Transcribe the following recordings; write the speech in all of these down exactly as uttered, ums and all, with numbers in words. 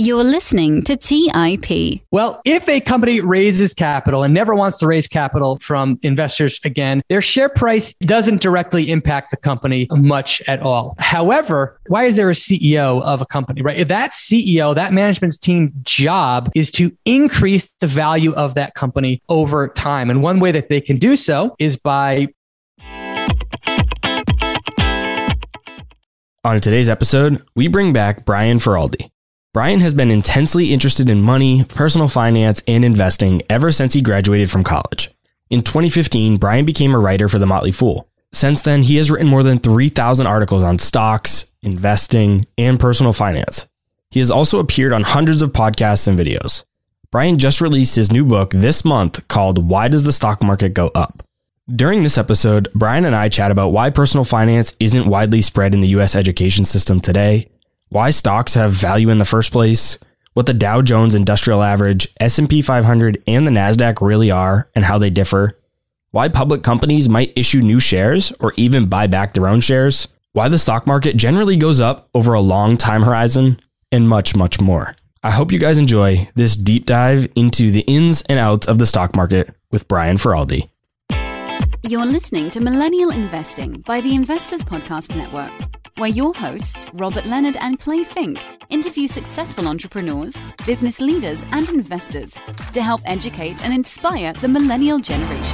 You're listening to T I P. Well, if a company raises capital and never wants to raise capital from investors again, their share price doesn't directly impact the company much at all. However, why is there a C E O of a company, right? That C E O, that management team job is to increase the value of that company over time. And one way that they can do so is by On today's episode, we bring back Brian Feroldi. Brian has been intensely interested in money, personal finance, and investing ever since he graduated from college. In twenty fifteen, Brian became a writer for The Motley Fool. Since then, he has written more than three thousand articles on stocks, investing, and personal finance. He has also appeared on hundreds of podcasts and videos. Brian just released his new book this month called Why Does the Stock Market Go Up? During this episode, Brian and I chat about why personal finance isn't widely spread in the U S education system today, why stocks have value in the first place, what the Dow Jones Industrial Average, S and P five hundred, and the NASDAQ really are and how they differ, why public companies might issue new shares or even buy back their own shares, why the stock market generally goes up over a long time horizon, and much, much more. I hope you guys enjoy this deep dive into the ins and outs of the stock market with Brian Feroldi. You're listening to Millennial Investing by the Investors Podcast Network, where your hosts, Robert Leonard and Clay Fink, interview successful entrepreneurs, business leaders, and investors to help educate and inspire the millennial generation.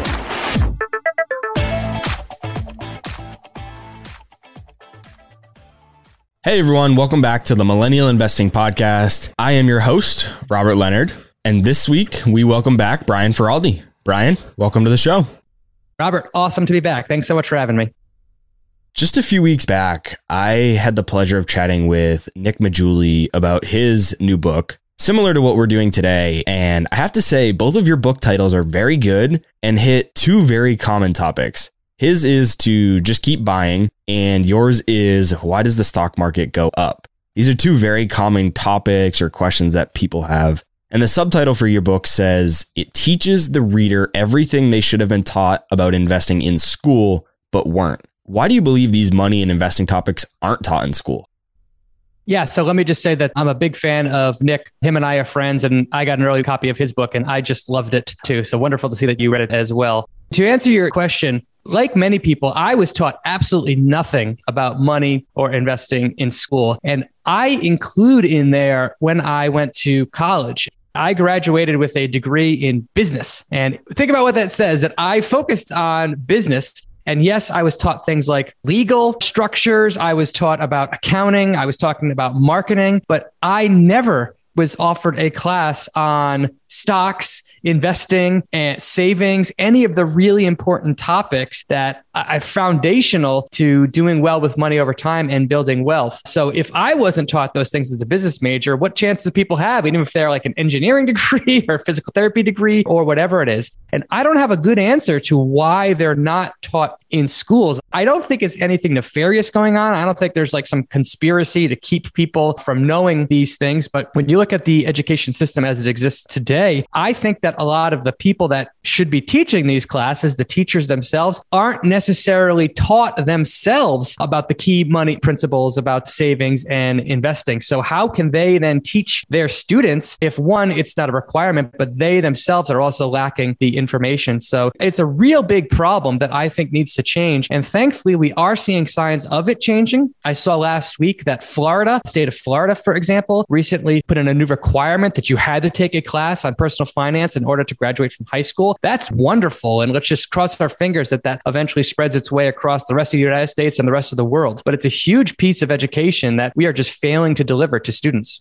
Hey everyone, welcome back to the Millennial Investing Podcast. I am your host, Robert Leonard, and this week we welcome back Brian Feroldi. Brian, welcome to the show. Robert, awesome to be back. Thanks so much for having me. Just a few weeks back, I had the pleasure of chatting with Nick Maggiulli about his new book, similar to what we're doing today. And I have to say, both of your book titles are very good and hit two very common topics. His is to just keep buying, and yours is why does the stock market go up? These are two very common topics or questions that people have. And the subtitle for your book says, it teaches the reader everything they should have been taught about investing in school, but weren't. Why do you believe these money and investing topics aren't taught in school? Yeah, so let me just say that I'm a big fan of Nick. Him and I are friends, and I got an early copy of his book, and I just loved it too. So wonderful to see that you read it as well. To answer your question, like many people, I was taught absolutely nothing about money or investing in school. And I include in there when I went to college. I graduated with a degree in business. And think about what that says, that I focused on business. And yes, I was taught things like legal structures. I was taught about accounting. I was talking about marketing, but I never was offered a class on stocks, investing, and savings, any of the really important topics that are foundational to doing well with money over time and building wealth. So if I wasn't taught those things as a business major, what chances do people have, even if they're like an engineering degree or a physical therapy degree or whatever it is? And I don't have a good answer to why they're not taught in schools. I don't think it's anything nefarious going on. I don't think there's like some conspiracy to keep people from knowing these things. But when you look at the education system as it exists today, I think that a lot of the people that should be teaching these classes, the teachers themselves, aren't necessarily taught themselves about the key money principles about savings and investing. So how can they then teach their students if, one, it's not a requirement, but they themselves are also lacking the information? So it's a real big problem that I think needs to change. And thankfully, we are seeing signs of it changing. I saw last week that Florida, state of Florida, for example, recently put in a new requirement that you had to take a class on personal finance in order to graduate from high school. That's wonderful. And let's just cross our fingers that that eventually spreads its way across the rest of the United States and the rest of the world. But it's a huge piece of education that we are just failing to deliver to students.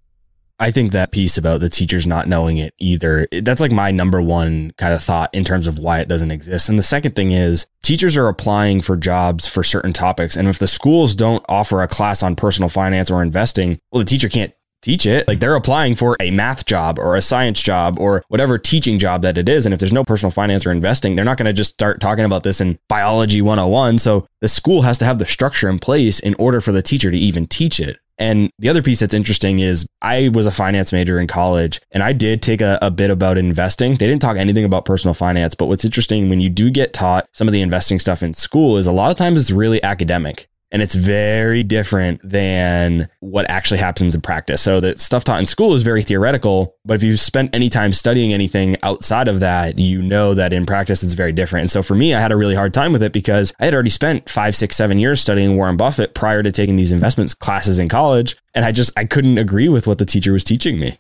I think that piece about the teachers not knowing it either, that's like my number one kind of thought in terms of why it doesn't exist. And the second thing is teachers are applying for jobs for certain topics. And if the schools don't offer a class on personal finance or investing, well, the teacher can't teach it. Like they're applying for a math job or a science job or whatever teaching job that it is. And if there's no personal finance or investing, they're not going to just start talking about this in biology one oh one. So the school has to have the structure in place in order for the teacher to even teach it. And the other piece that's interesting is I was a finance major in college and I did take a, a bit about investing. They didn't talk anything about personal finance, but what's interesting when you do get taught some of the investing stuff in school is a lot of times it's really academic. And it's very different than what actually happens in practice. So the stuff taught in school is very theoretical, but if you've spent any time studying anything outside of that, you know that in practice it's very different. And so for me, I had a really hard time with it because I had already spent five, six, seven years studying Warren Buffett prior to taking these investments classes in college. And I just, I couldn't agree with what the teacher was teaching me.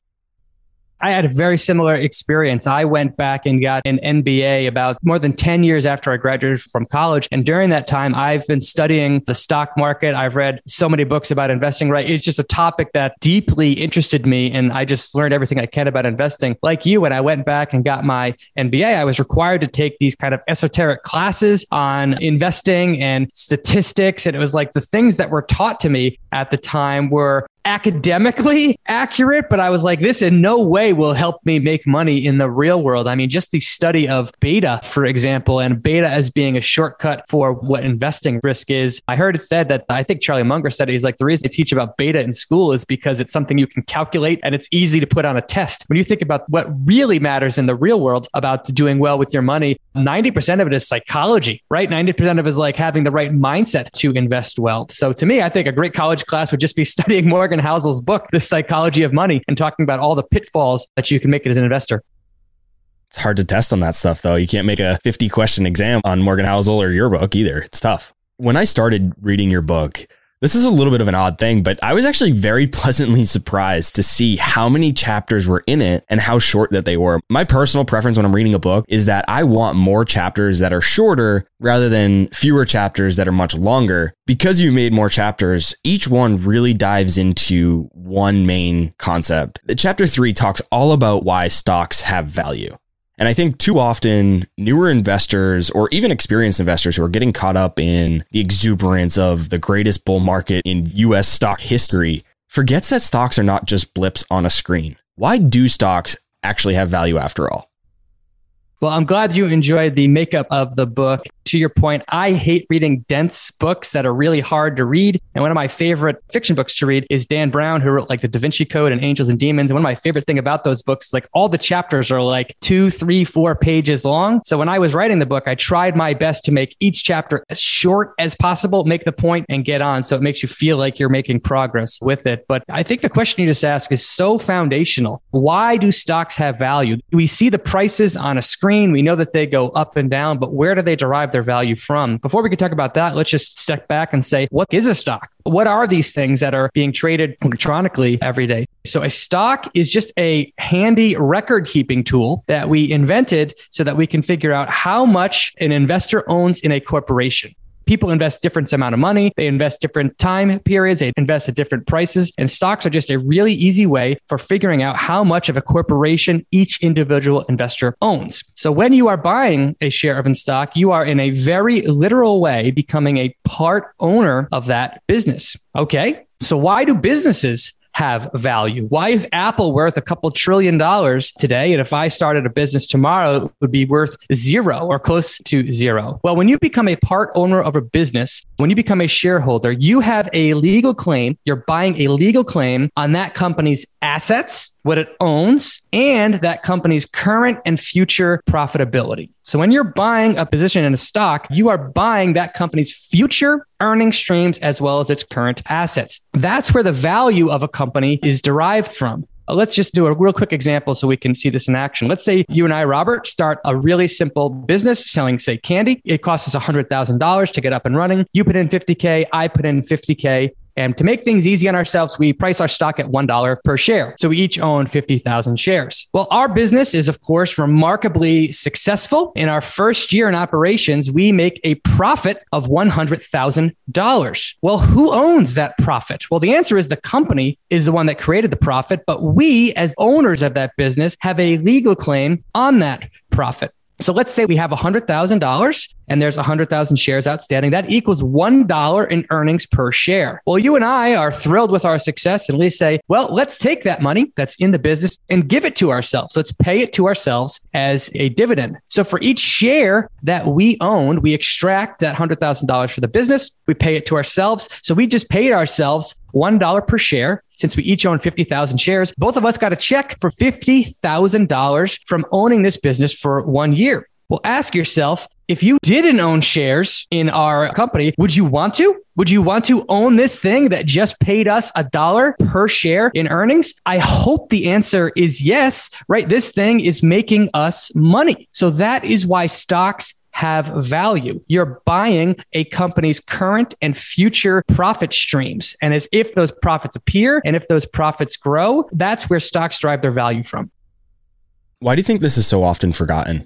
I had a very similar experience. I went back and got an M B A about more than ten years after I graduated from college. And during that time, I've been studying the stock market. I've read so many books about investing, right? It's just a topic that deeply interested me. And I just learned everything I can about investing. Like you, when I went back and got my M B A, I was required to take these kind of esoteric classes on investing and statistics. And it was like the things that were taught to me at the time were academically accurate, but I was like, this in no way will help me make money in the real world. I mean, just the study of beta, for example, and beta as being a shortcut for what investing risk is. I heard it said that, I think Charlie Munger said, he's like, the reason they teach about beta in school is because it's something you can calculate and it's easy to put on a test. When you think about what really matters in the real world about doing well with your money, ninety percent of it is psychology, right? ninety percent of it is like having the right mindset to invest well. So to me, I think a great college class would just be studying Morgan Housel's book, The Psychology of Money, and talking about all the pitfalls that you can make as an investor. It's hard to test on that stuff, though. You can't make a fifty question exam on Morgan Housel or your book either. It's tough. When I started reading your book, this is a little bit of an odd thing, but I was actually very pleasantly surprised to see how many chapters were in it and how short that they were. My personal preference when I'm reading a book is that I want more chapters that are shorter rather than fewer chapters that are much longer. Because you made more chapters, each one really dives into one main concept. The chapter three talks all about why stocks have value. And I think too often newer investors or even experienced investors who are getting caught up in the exuberance of the greatest bull market in U S stock history forgets that stocks are not just blips on a screen. Why do stocks actually have value after all? Well, I'm glad you enjoyed the makeup of the book. To your point, I hate reading dense books that are really hard to read. And one of my favorite fiction books to read is Dan Brown, who wrote like The Da Vinci Code and Angels and Demons. And one of my favorite things about those books is like all the chapters are like two, three, four pages long. So when I was writing the book, I tried my best to make each chapter as short as possible, make the point and get on. So it makes you feel like you're making progress with it. But I think the question you just asked is so foundational. Why do stocks have value? We see the prices on a screen. We know that they go up and down, but where do they derive their value from? Before we can talk about that, let's just step back and say, what is a stock? What are these things that are being traded electronically every day? So a stock is just a handy record keeping tool that we invented so that we can figure out how much an investor owns in a corporation. People invest different amount of money. They invest different time periods. They invest at different prices. And stocks are just a really easy way for figuring out how much of a corporation each individual investor owns. So when you are buying a share of a stock, you are in a very literal way becoming a part owner of that business. Okay, so why do businesses have value? Why is Apple worth a couple trillion dollars today? And if I started a business tomorrow, it would be worth zero or close to zero. Well, when you become a part owner of a business, when you become a shareholder, you have a legal claim. You're buying a legal claim on that company's assets, what it owns, and that company's current and future profitability. So when you're buying a position in a stock, you are buying that company's future earning streams as well as its current assets. That's where the value of a company is derived from. Let's just do a real quick example so we can see this in action. Let's say you and I, Robert, start a really simple business selling, say, candy. It costs us one hundred thousand dollars to get up and running. You put in fifty K, I put in fifty K. And to make things easy on ourselves, we price our stock at one dollar per share. So we each own fifty thousand shares. Well, our business is, of course, remarkably successful. In our first year in operations, we make a profit of one hundred thousand dollars. Well, who owns that profit? Well, the answer is the company is the one that created the profit, but we as owners of that business have a legal claim on that profit. So let's say we have one hundred thousand dollars and there's one hundred thousand shares outstanding. That equals one dollar in earnings per share. Well, you and I are thrilled with our success and we say, well, let's take that money that's in the business and give it to ourselves. Let's pay it to ourselves as a dividend. So for each share that we own, we extract that one hundred thousand dollars for the business. We pay it to ourselves. So we just paid ourselves one dollar per share. Since we each own fifty thousand shares, both of us got a check for fifty thousand dollars from owning this business for one year. Well, ask yourself, if you didn't own shares in our company, would you want to? Would you want to own this thing that just paid us a dollar per share in earnings? I hope the answer is yes, right? This thing is making us money. So that is why stocks have value. You're buying a company's current and future profit streams. And as if those profits appear and if those profits grow, that's where stocks derive their value from. Why do you think this is so often forgotten?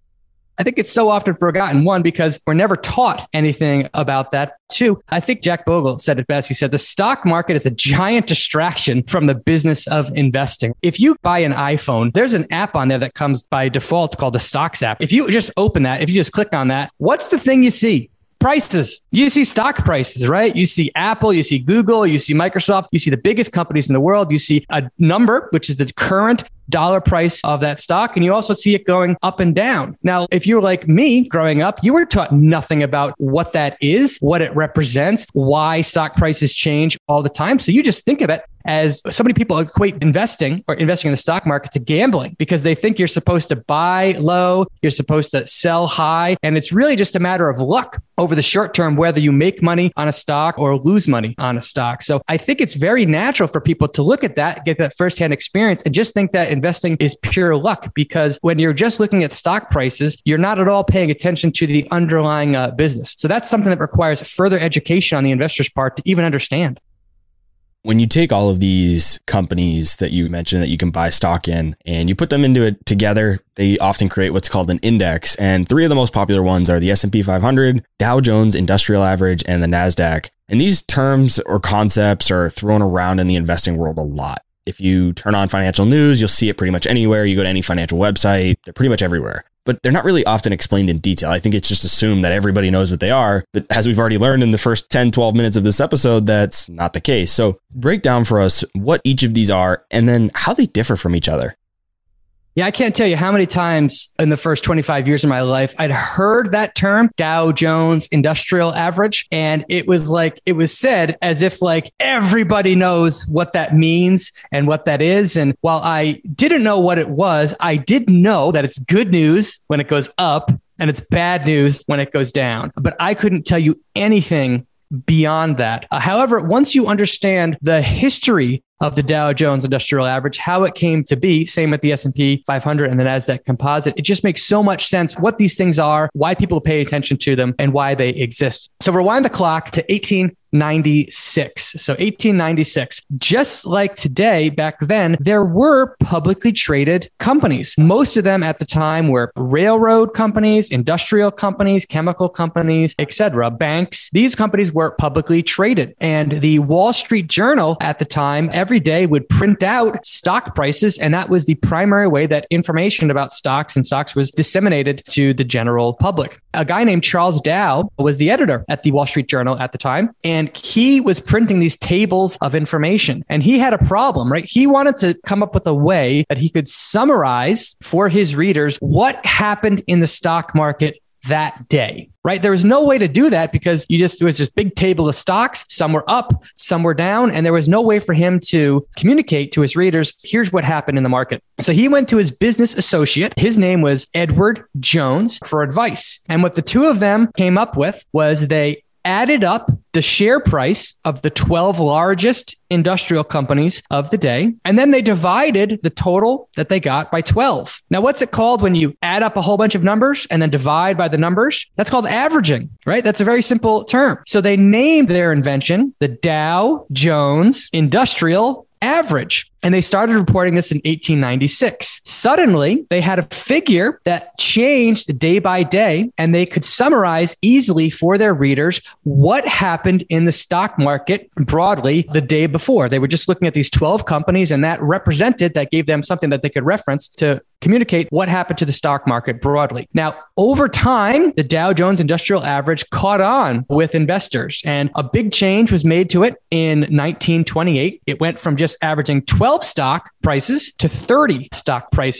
I think it's so often forgotten. One, because we're never taught anything about that. Two, I think Jack Bogle said it best. He said, the stock market is a giant distraction from the business of investing. If you buy an iPhone, there's an app on there that comes by default called the Stocks app. If you just open that, if you just click on that, what's the thing you see? Prices. You see stock prices, right? You see Apple, you see Google, you see Microsoft, you see the biggest companies in the world. You see a number, which is the current dollar price of that stock. And you also see it going up and down. Now, if you're like me growing up, you were taught nothing about what that is, what it represents, why stock prices change all the time. So you just think of it as so many people equate investing or investing in the stock market to gambling because they think you're supposed to buy low, you're supposed to sell high. And it's really just a matter of luck over the short term, whether you make money on a stock or lose money on a stock. So I think it's very natural for people to look at that, get that firsthand experience and just think that investing is pure luck because when you're just looking at stock prices, you're not at all paying attention to the underlying uh, business. So that's something that requires further education on the investor's part to even understand. When you take all of these companies that you mentioned that you can buy stock in and you put them into it together, they often create what's called an index. And three of the most popular ones are the S and P five hundred, Dow Jones Industrial Average, and the NASDAQ. And these terms or concepts are thrown around in the investing world a lot. If you turn on financial news, you'll see it pretty much anywhere. You go to any financial website, they're pretty much everywhere. But they're not really often explained in detail. I think it's just assumed that everybody knows what they are. But as we've already learned in the first ten, twelve minutes of this episode, that's not the case. So break down for us what each of these are and then how they differ from each other. Yeah, I can't tell you how many times in the first twenty-five years of my life, I'd heard that term, Dow Jones Industrial Average. And it was like, it was said as if like everybody knows what that means and what that is. And while I didn't know what it was, I did know that it's good news when it goes up and it's bad news when it goes down. But I couldn't tell you anything beyond that. Uh, however, once you understand the history of the Dow Jones Industrial Average, how it came to be, same with the S and P five hundred and the NASDAQ Composite, it just makes so much sense what these things are, why people pay attention to them, and why they exist. So rewind the clock to eighteen ninety-six. So eighteen ninety-six, just like today, back then, there were publicly traded companies. Most of them at the time were railroad companies, industrial companies, chemical companies, et cetera, banks. These companies were publicly traded. And the Wall Street Journal at the time, every day would print out stock prices. And that was the primary way that information about stocks and stocks was disseminated to the general public. A guy named Charles Dow was the editor at the Wall Street Journal at the time. And And he was printing these tables of information and he had a problem, right? He wanted to come up with a way that he could summarize for his readers what happened in the stock market that day, right? There was no way to do that because you just, it was this big table of stocks. Some were up, some were down, and there was no way for him to communicate to his readers, here's what happened in the market. So he went to his business associate. His name was Edward Jones for advice. And what the two of them came up with was they added up the share price of the twelve largest industrial companies of the day, and then they divided the total that they got by twelve. Now, what's it called when you add up a whole bunch of numbers and then divide by the numbers? That's called averaging, right? That's a very simple term. So they named their invention the Dow Jones Industrial Average. And they started reporting this in eighteen ninety-six. Suddenly, they had a figure that changed day by day, and they could summarize easily for their readers what happened in the stock market broadly the day before. They were just looking at these twelve companies, and that represented, that gave them something that they could reference to communicate what happened to the stock market broadly. Now, over time, the Dow Jones Industrial Average caught on with investors, and a big change was made to it in nineteen twenty-eight. It went from just averaging twelve stock prices to thirty stock prices.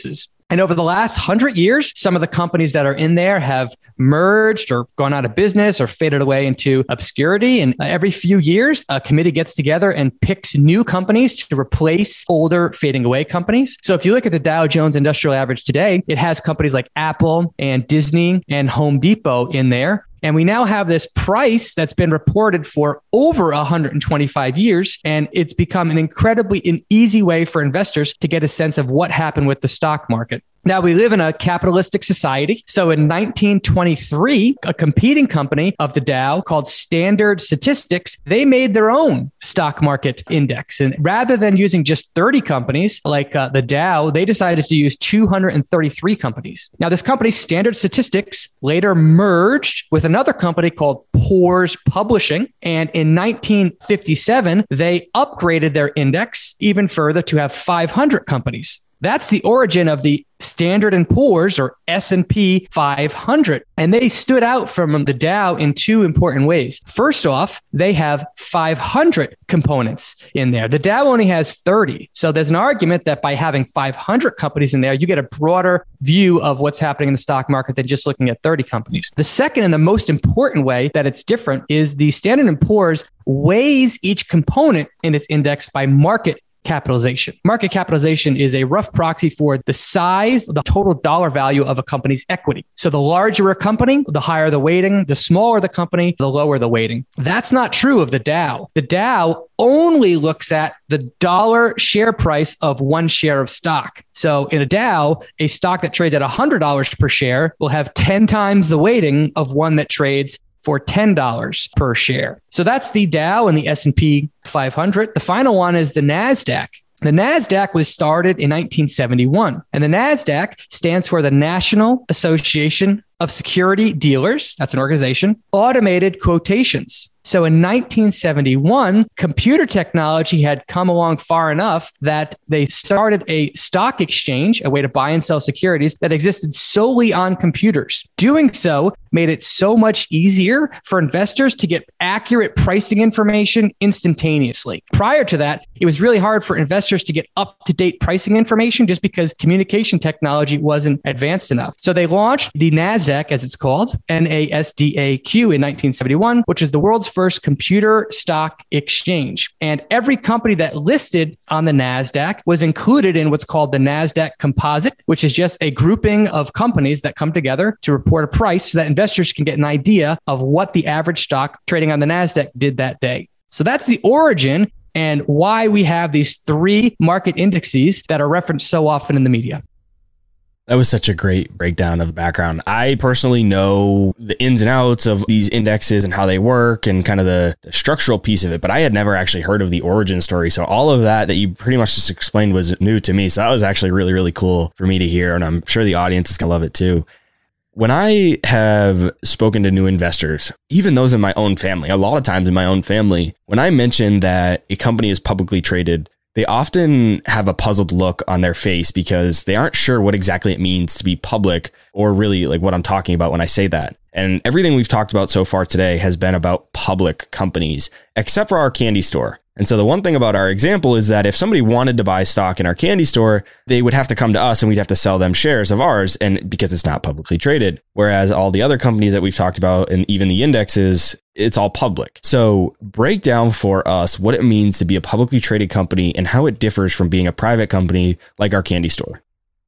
And over the last hundred years, some of the companies that are in there have merged or gone out of business or faded away into obscurity. And every few years, a committee gets together and picks new companies to replace older, fading away companies. So if you look at the Dow Jones Industrial Average today, it has companies like Apple and Disney and Home Depot in there. And we now have this price that's been reported for over one hundred twenty-five years. And it's become an incredibly an easy way for investors to get a sense of what happened with the stock market. Now, we live in a capitalistic society. So in nineteen twenty-three, a competing company of the Dow called Standard Statistics, they made their own stock market index. And rather than using just thirty companies like uh, the Dow, they decided to use two hundred thirty-three companies. Now, this company, Standard Statistics, later merged with another company called Poor's Publishing. And in nineteen fifty-seven, they upgraded their index even further to have five hundred companies. That's the origin of the Standard and Poor's, or S and P five hundred. And they stood out from the Dow in two important ways. First off, they have five hundred components in there. The Dow only has thirty. So there's an argument that by having five hundred companies in there, you get a broader view of what's happening in the stock market than just looking at thirty companies. The second and the most important way that it's different is the Standard and Poor's weighs each component in its index by market capitalization. Market capitalization is a rough proxy for the size, the total dollar value of a company's equity. So the larger a company, the higher the weighting. The smaller the company, the lower the weighting. That's not true of the Dow. The Dow only looks at the dollar share price of one share of stock. So in a Dow, a stock that trades at one hundred dollars per share will have ten times the weighting of one that trades for ten dollars per share. So that's the Dow and the S and P five hundred. The final one is the NASDAQ. The NASDAQ was started in nineteen seventy-one, and the NASDAQ stands for the National Association of Security Dealers. That's an organization. Automated quotations. So in nineteen seventy-one, computer technology had come along far enough that they started a stock exchange, a way to buy and sell securities that existed solely on computers. Doing so made it so much easier for investors to get accurate pricing information instantaneously. Prior to that, it was really hard for investors to get up-to-date pricing information just because communication technology wasn't advanced enough. So they launched the NASDAQ, as it's called, N A S D A Q, in nineteen seventy-one, which is the world's first computer stock exchange. And every company that listed on the NASDAQ was included in what's called the NASDAQ Composite, which is just a grouping of companies that come together to report a price so that investors can get an idea of what the average stock trading on the NASDAQ did that day. So that's the origin and why we have these three market indices that are referenced so often in the media. That was such a great breakdown of the background. I personally know the ins and outs of these indexes and how they work and kind of the, the structural piece of it, but I had never actually heard of the origin story. So all of that that you pretty much just explained was new to me. So that was actually really, really cool for me to hear. And I'm sure the audience is going to love it too. When I have spoken to new investors, even those in my own family, a lot of times in my own family, when I mention that a company is publicly traded, they often have a puzzled look on their face because they aren't sure what exactly it means to be public or really like what I'm talking about when I say that. And everything we've talked about so far today has been about public companies, except for our candy store. And so the one thing about our example is that if somebody wanted to buy stock in our candy store, they would have to come to us and we'd have to sell them shares of ours, and because it's not publicly traded. Whereas all the other companies that we've talked about and even the indexes, it's all public. So break down for us what it means to be a publicly traded company and how it differs from being a private company like our candy store.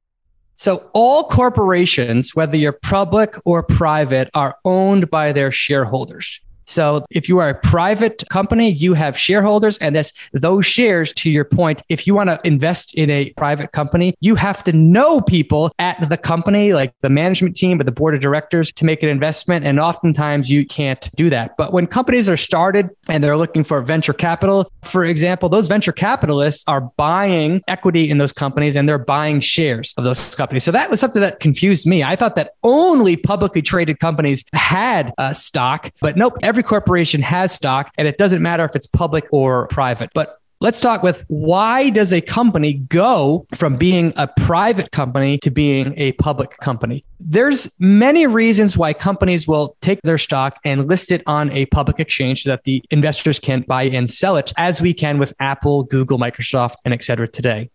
So all corporations, whether you're public or private, are owned by their shareholders. So if you are a private company, you have shareholders, and that's those shares, to your point. If you want to invest in a private company, you have to know people at the company, like the management team or the board of directors, to make an investment. And oftentimes you can't do that. But when companies are started and they're looking for venture capital, for example, those venture capitalists are buying equity in those companies and they're buying shares of those companies. So that was something that confused me. I thought that only publicly traded companies had uh, stock, but nope. Every corporation has stock, and it doesn't matter if it's public or private. But let's talk with why does a company go from being a private company to being a public company? There's many reasons why companies will take their stock and list it on a public exchange so that the investors can buy and sell it, as we can with Apple, Google, Microsoft, and et cetera today.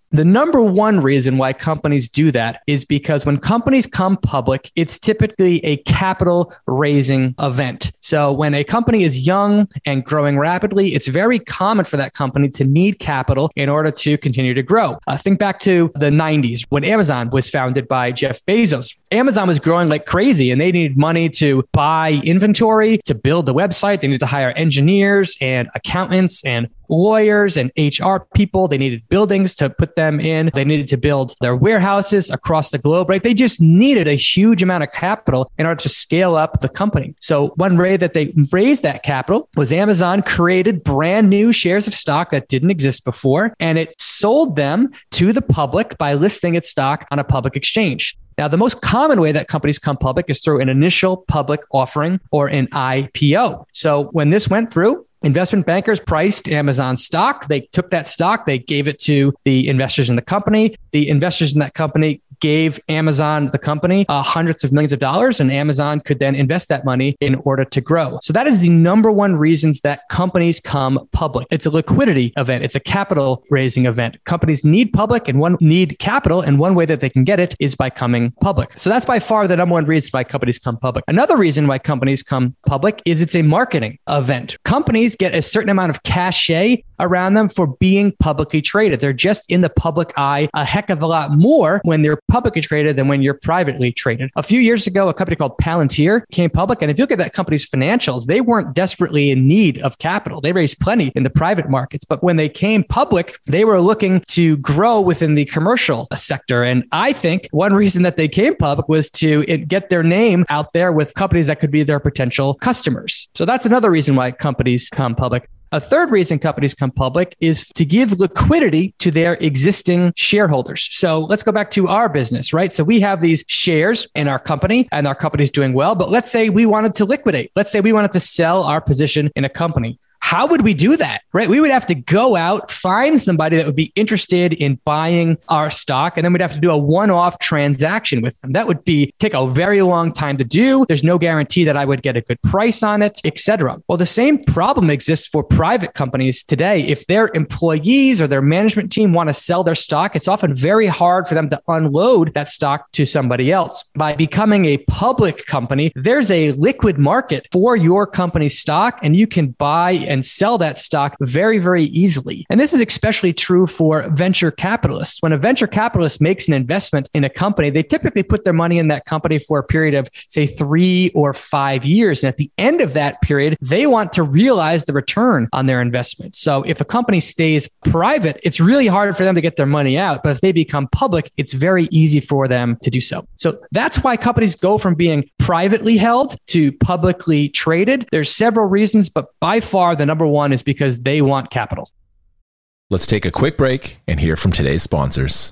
The number one reason why companies do that is because when companies come public, it's typically a capital raising event. So when a company is young and growing rapidly, it's very common for that company to need capital in order to continue to grow. Uh, think back to the nineties when Amazon was founded by Jeff Bezos. Amazon was growing like crazy and they needed money to buy inventory, to build the website. They needed to hire engineers and accountants and lawyers and H R people. They needed buildings to put them in. They needed to build their warehouses across the globe, right? They just needed a huge amount of capital in order to scale up the company. So one way that they raised that capital was Amazon created brand new shares of stock that didn't exist before, and it sold them to the public by listing its stock on a public exchange. Now, the most common way that companies come public is through an initial public offering or an I P O. So when this went through, investment bankers priced Amazon stock. They took that stock, they gave it to the investors in the company. The investors in that company gave Amazon, the company, uh, hundreds of millions of dollars, and Amazon could then invest that money in order to grow. So that is the number one reasons that companies come public. It's a liquidity event. It's a capital raising event. Companies need public and one need capital, and one way that they can get it is by coming public. So that's by far the number one reason why companies come public. Another reason why companies come public is it's a marketing event. Companies get a certain amount of cachet around them for being publicly traded. They're just in the public eye a heck of a lot more when they're publicly traded than when you're privately traded. A few years ago, a company called Palantir came public. And if you look at that company's financials, they weren't desperately in need of capital. They raised plenty in the private markets. But when they came public, they were looking to grow within the commercial sector. And I think one reason that they came public was to get their name out there with companies that could be their potential customers. So that's another reason why companies come public. A third reason companies come public is to give liquidity to their existing shareholders. So let's go back to our business, right? So we have these shares in our company and our company's doing well, but let's say we wanted to liquidate. Let's say we wanted to sell our position in a company. How would we do that, right? We would have to go out, find somebody that would be interested in buying our stock, and then we'd have to do a one-off transaction with them. That would be take a very long time to do. There's no guarantee that I would get a good price on it, et cetera. Well, the same problem exists for private companies today. If their employees or their management team want to sell their stock, it's often very hard for them to unload that stock to somebody else. By becoming a public company, there's a liquid market for your company's stock, and you can buy and sell that stock very, very easily. And this is especially true for venture capitalists. When a venture capitalist makes an investment in a company, they typically put their money in that company for a period of, say, three or five years. And at the end of that period, they want to realize the return on their investment. So if a company stays private, it's really hard for them to get their money out. But if they become public, it's very easy for them to do so. So that's why companies go from being privately held to publicly traded. There's several reasons, but by far, the number one is because they want capital. Let's take a quick break and hear from today's sponsors.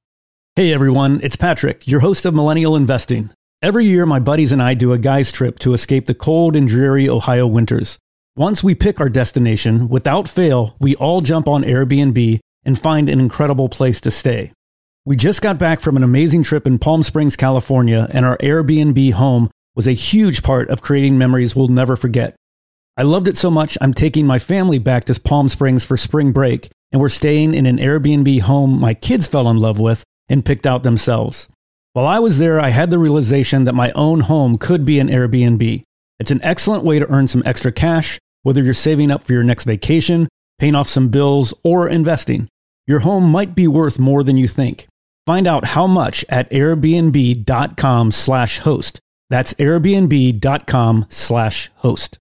Hey everyone, it's Patrick, your host of Millennial Investing. Every year, my buddies and I do a guy's trip to escape the cold and dreary Ohio winters. Once we pick our destination, without fail, we all jump on Airbnb and find an incredible place to stay. We just got back from an amazing trip in Palm Springs, California, and our Airbnb home was a huge part of creating memories we'll never forget. I loved it so much, I'm taking my family back to Palm Springs for spring break, and we're staying in an Airbnb home my kids fell in love with and picked out themselves. While I was there, I had the realization that my own home could be an Airbnb. It's an excellent way to earn some extra cash, whether you're saving up for your next vacation, paying off some bills, or investing. Your home might be worth more than you think. Find out how much at airbnb.com slash host. That's airbnb.com slash host.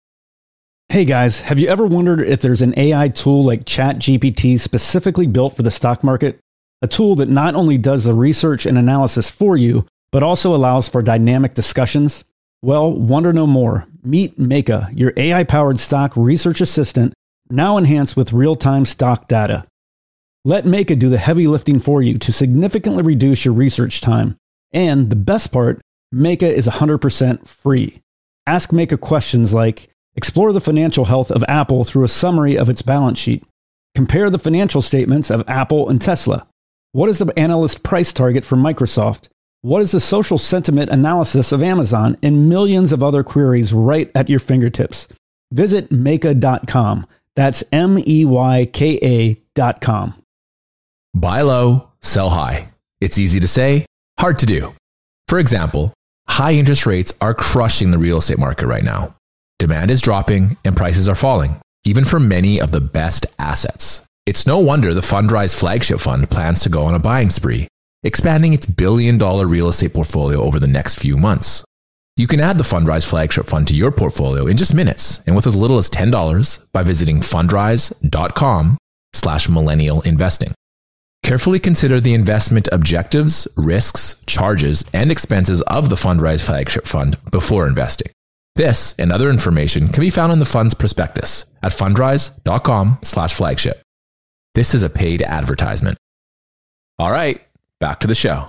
Hey guys, have you ever wondered if there's an A I tool like ChatGPT specifically built for the stock market? A tool that not only does the research and analysis for you, but also allows for dynamic discussions? Well, wonder no more. Meet Meka, your A I-powered stock research assistant, now enhanced with real-time stock data. Let Meka do the heavy lifting for you to significantly reduce your research time. And the best part, Meka is one hundred percent free. Ask Meka questions like, explore the financial health of Apple through a summary of its balance sheet. Compare the financial statements of Apple and Tesla. What is the analyst price target for Microsoft? What is the social sentiment analysis of Amazon? And millions of other queries right at your fingertips. Visit Meka dot com. That's M E Y K A dot com. Buy low, sell high. It's easy to say, hard to do. For example, high interest rates are crushing the real estate market right now. Demand is dropping and prices are falling, even for many of the best assets. It's no wonder the Fundrise flagship fund plans to go on a buying spree, expanding its billion dollar real estate portfolio over the next few months. You can add the Fundrise flagship fund to your portfolio in just minutes and with as little as ten dollars by visiting fundrise.com slash millennial investing. Carefully consider the investment objectives, risks, charges, and expenses of the Fundrise flagship fund before investing. This and other information can be found in the fund's prospectus at fundrise.com slash flagship. This is a paid advertisement. All right, back to the show.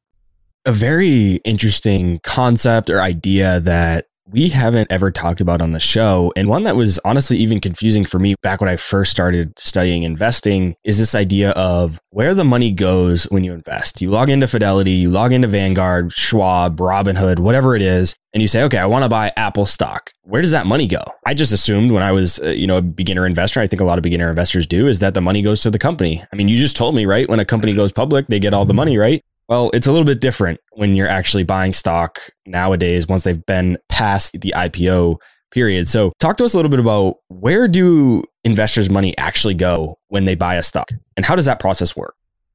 A very interesting concept or idea that we haven't ever talked about on the show, and one that was honestly even confusing for me back when I first started studying investing, is this idea of where the money goes when you invest. You log into Fidelity, you log into Vanguard, Schwab, Robinhood, whatever it is, and you say, okay, I want to buy Apple stock. Where does that money go? I just assumed when I was, uh, you know, a beginner investor, I think a lot of beginner investors do, is that the money goes to the company. I mean, you just told me, right? When a company goes public, they get all the money, right? Well, it's a little bit different when you're actually buying stock nowadays once they've been past the I P O period. So talk to us a little bit about where do investors' money actually go when they buy a stock, and how does that process work?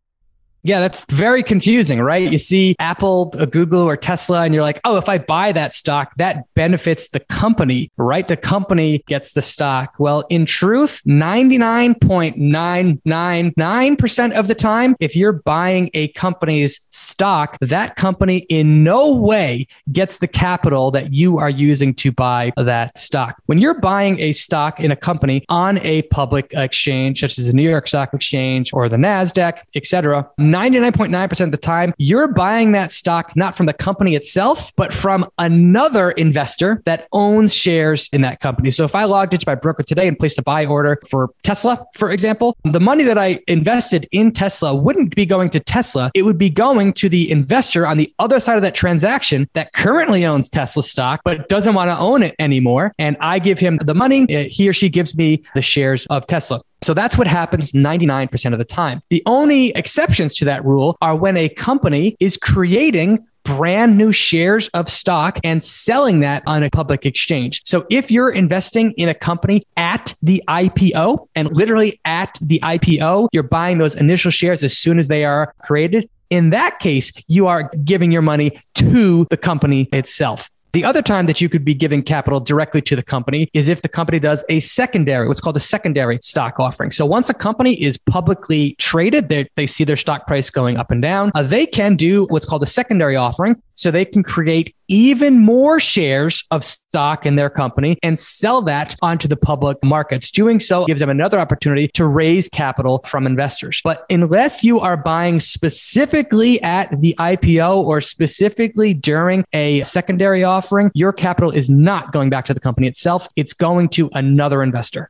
Yeah, that's very confusing, right? You see Apple, Google, or Tesla, and you're like, oh, if I buy that stock, that benefits the company, right? The company gets the stock. Well, in truth, ninety-nine point nine nine nine percent of the time, if you're buying a company's stock, that company in no way gets the capital that you are using to buy that stock. When you're buying a stock in a company on a public exchange, such as the New York Stock Exchange or the NASDAQ, et cetera, ninety-nine point nine percent of the time, you're buying that stock not from the company itself, but from another investor that owns shares in that company. So if I logged into my broker today and placed a buy order for Tesla, for example, the money that I invested in Tesla wouldn't be going to Tesla. It would be going to the investor on the other side of that transaction that currently owns Tesla stock, but doesn't want to own it anymore. And I give him the money. He or she gives me the shares of Tesla. So that's what happens ninety-nine percent of the time. The only exceptions to that rule are when a company is creating brand new shares of stock and selling that on a public exchange. So if you're investing in a company at the I P O, and literally at the I P O, you're buying those initial shares as soon as they are created, in that case, you are giving your money to the company itself. The other time that you could be giving capital directly to the company is if the company does a secondary, what's called a secondary stock offering. So once a company is publicly traded, they, they see their stock price going up and down, uh, they can do what's called a secondary offering. So they can create even more shares of stock in their company and sell that onto the public markets. Doing so gives them another opportunity to raise capital from investors. But unless you are buying specifically at the I P O or specifically during a secondary offering, your capital is not going back to the company itself. It's going to another investor.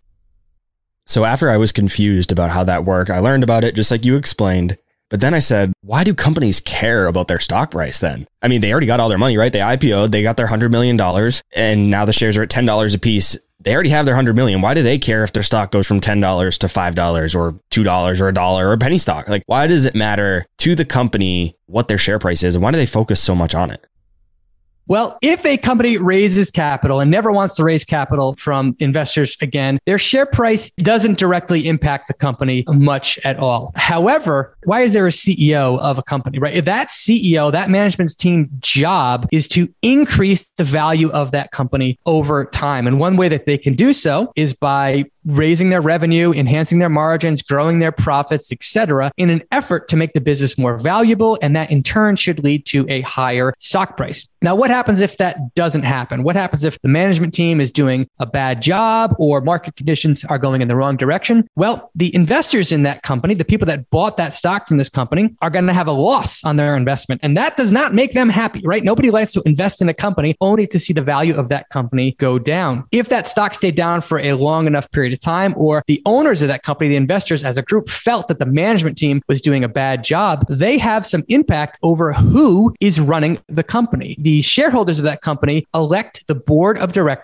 So after I was confused about how that worked, I learned about it just like you explained. But then I said, why do companies care about their stock price then? I mean, they already got all their money, right? They I P O'd, they got their one hundred million dollars, and now the shares are at ten dollars a piece. They already have their one hundred million dollars. Why do they care if their stock goes from ten dollars to five dollars or two dollars or a dollar or a penny stock? Like, why does it matter to the company what their share price is, and why do they focus so much on it? Well, if a company raises capital and never wants to raise capital from investors again, their share price doesn't directly impact the company much at all. However, why is there a C E O of a company, right? That C E O, that management team job is to increase the value of that company over time. And one way that they can do so is by raising their revenue, enhancing their margins, growing their profits, et cetera, in an effort to make the business more valuable. And that in turn should lead to a higher stock price. Now, what happens if that doesn't happen? What happens if the management team is doing a bad job or market conditions are going in the wrong direction? Well, the investors in that company, the people that bought that stock from this company, are going to have a loss on their investment. And that does not make them happy, right? Nobody likes to invest in a company only to see the value of that company go down. If that stock stayed down for a long enough period of time, or the owners of that company, the investors as a group, felt that the management team was doing a bad job, they have some impact over who is running the company. The shareholders of that company elect the board of directors,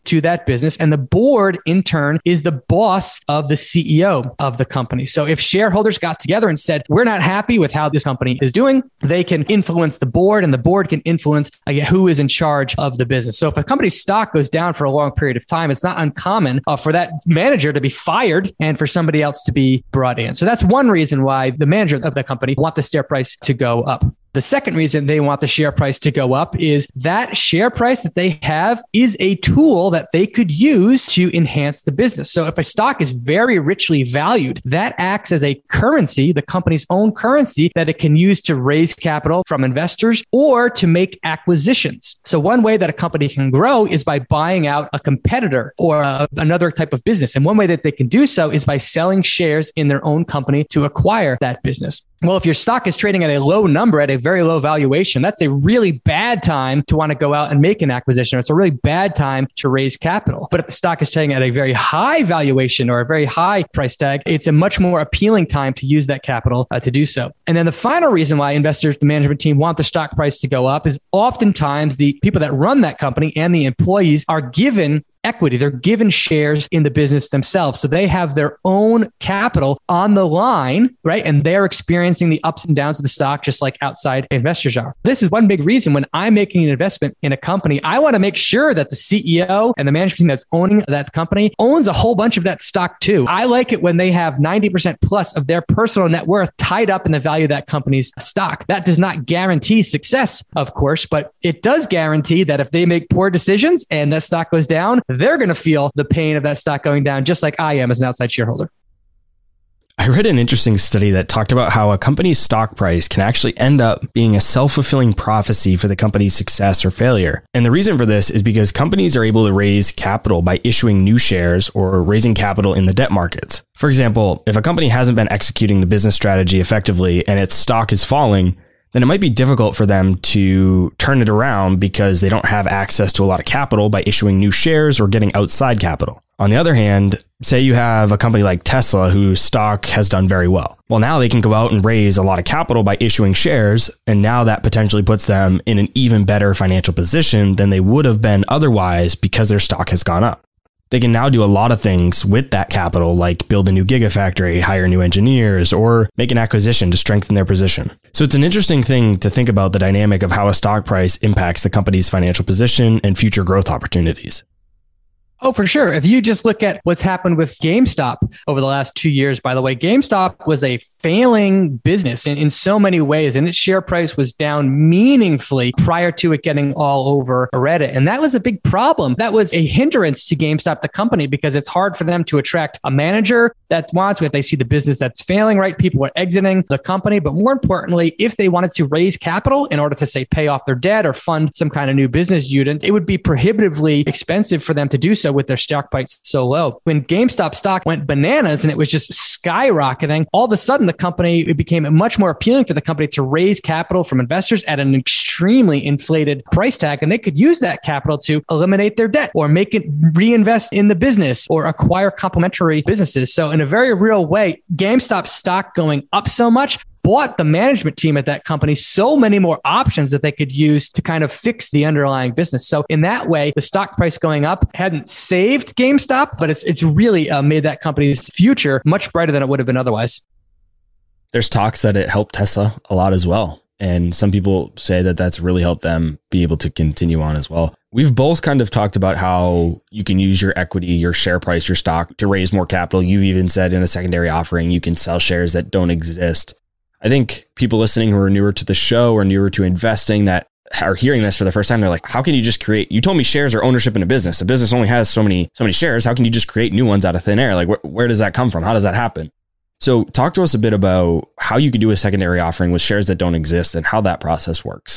to that business. And the board, in turn, is the boss of the C E O of the company. So if shareholders got together and said, we're not happy with how this company is doing, they can influence the board, and the board can influence again, who is in charge of the business. So if a company's stock goes down for a long period of time, it's not uncommon uh, for that manager to be fired and for somebody else to be brought in. So that's one reason why the manager of the company want the share price to go up. The second reason they want the share price to go up is that share price that they have is a tool that they could use to enhance the business. So if a stock is very richly valued, that acts as a currency, the company's own currency, that it can use to raise capital from investors or to make acquisitions. So one way that a company can grow is by buying out a competitor or a, another type of business. And one way that they can do so is by selling shares in their own company to acquire that business. Well, if your stock is trading at a low number, at a very low valuation, that's a really bad time to want to go out and make an acquisition. It's a really bad time to raise capital. But if the stock is trading at a very high valuation or a very high price tag, it's a much more appealing time to use that capital uh, to do so. And then the final reason why investors, the management team, want the stock price to go up is oftentimes the people that run that company and the employees are given equity. They're given shares in the business themselves. So they have their own capital on the line, right? And they're experiencing the ups and downs of the stock just like outside investors are. This is one big reason when I'm making an investment in a company, I want to make sure that the C E O and the management team that's owning that company owns a whole bunch of that stock too. I like it when they have ninety percent plus of their personal net worth tied up in the value of that company's stock. That does not guarantee success, of course, but it does guarantee that if they make poor decisions and that stock goes down, they're going to feel the pain of that stock going down, just like I am as an outside shareholder. I read an interesting study that talked about how a company's stock price can actually end up being a self-fulfilling prophecy for the company's success or failure. And the reason for this is because companies are able to raise capital by issuing new shares or raising capital in the debt markets. For example, if a company hasn't been executing the business strategy effectively and its stock is falling, then it might be difficult for them to turn it around because they don't have access to a lot of capital by issuing new shares or getting outside capital. On the other hand, say you have a company like Tesla whose stock has done very well. Well, now they can go out and raise a lot of capital by issuing shares, and now that potentially puts them in an even better financial position than they would have been otherwise because their stock has gone up. They can now do a lot of things with that capital, like build a new gigafactory, hire new engineers, or make an acquisition to strengthen their position. So it's an interesting thing to think about the dynamic of how a stock price impacts the company's financial position and future growth opportunities. Oh, for sure. If you just look at what's happened with GameStop over the last two years, by the way, GameStop was a failing business in, in so many ways, and its share price was down meaningfully prior to it getting all over Reddit. And that was a big problem. That was a hindrance to GameStop, the company, because it's hard for them to attract a manager that wants, if they see the business that's failing, right? People are exiting the company. But more importantly, if they wanted to raise capital in order to, say, pay off their debt or fund some kind of new business unit, it would be prohibitively expensive for them to do so with their stock price so low. When GameStop stock went bananas and it was just skyrocketing, all of a sudden the company, it became much more appealing for the company to raise capital from investors at an extremely inflated price tag. And they could use that capital to eliminate their debt or make it reinvest in the business or acquire complementary businesses. So in a very real way, GameStop stock going up so much bought the management team at that company so many more options that they could use to kind of fix the underlying business. So in that way, the stock price going up hadn't saved GameStop, but it's it's really uh, made that company's future much brighter than it would have been otherwise. There's talks that it helped Tesla a lot as well. And some people say that that's really helped them be able to continue on as well. We've both kind of talked about how you can use your equity, your share price, your stock to raise more capital. You've even said in a secondary offering, you can sell shares that don't exist. I think people listening who are newer to the show or newer to investing that are hearing this for the first time, they're like, how can you just create, you told me shares are ownership in a business. A business only has so many, so many shares. How can you just create new ones out of thin air? Like, wh- where does that come from? How does that happen? So talk to us a bit about how you could do a secondary offering with shares that don't exist and how that process works.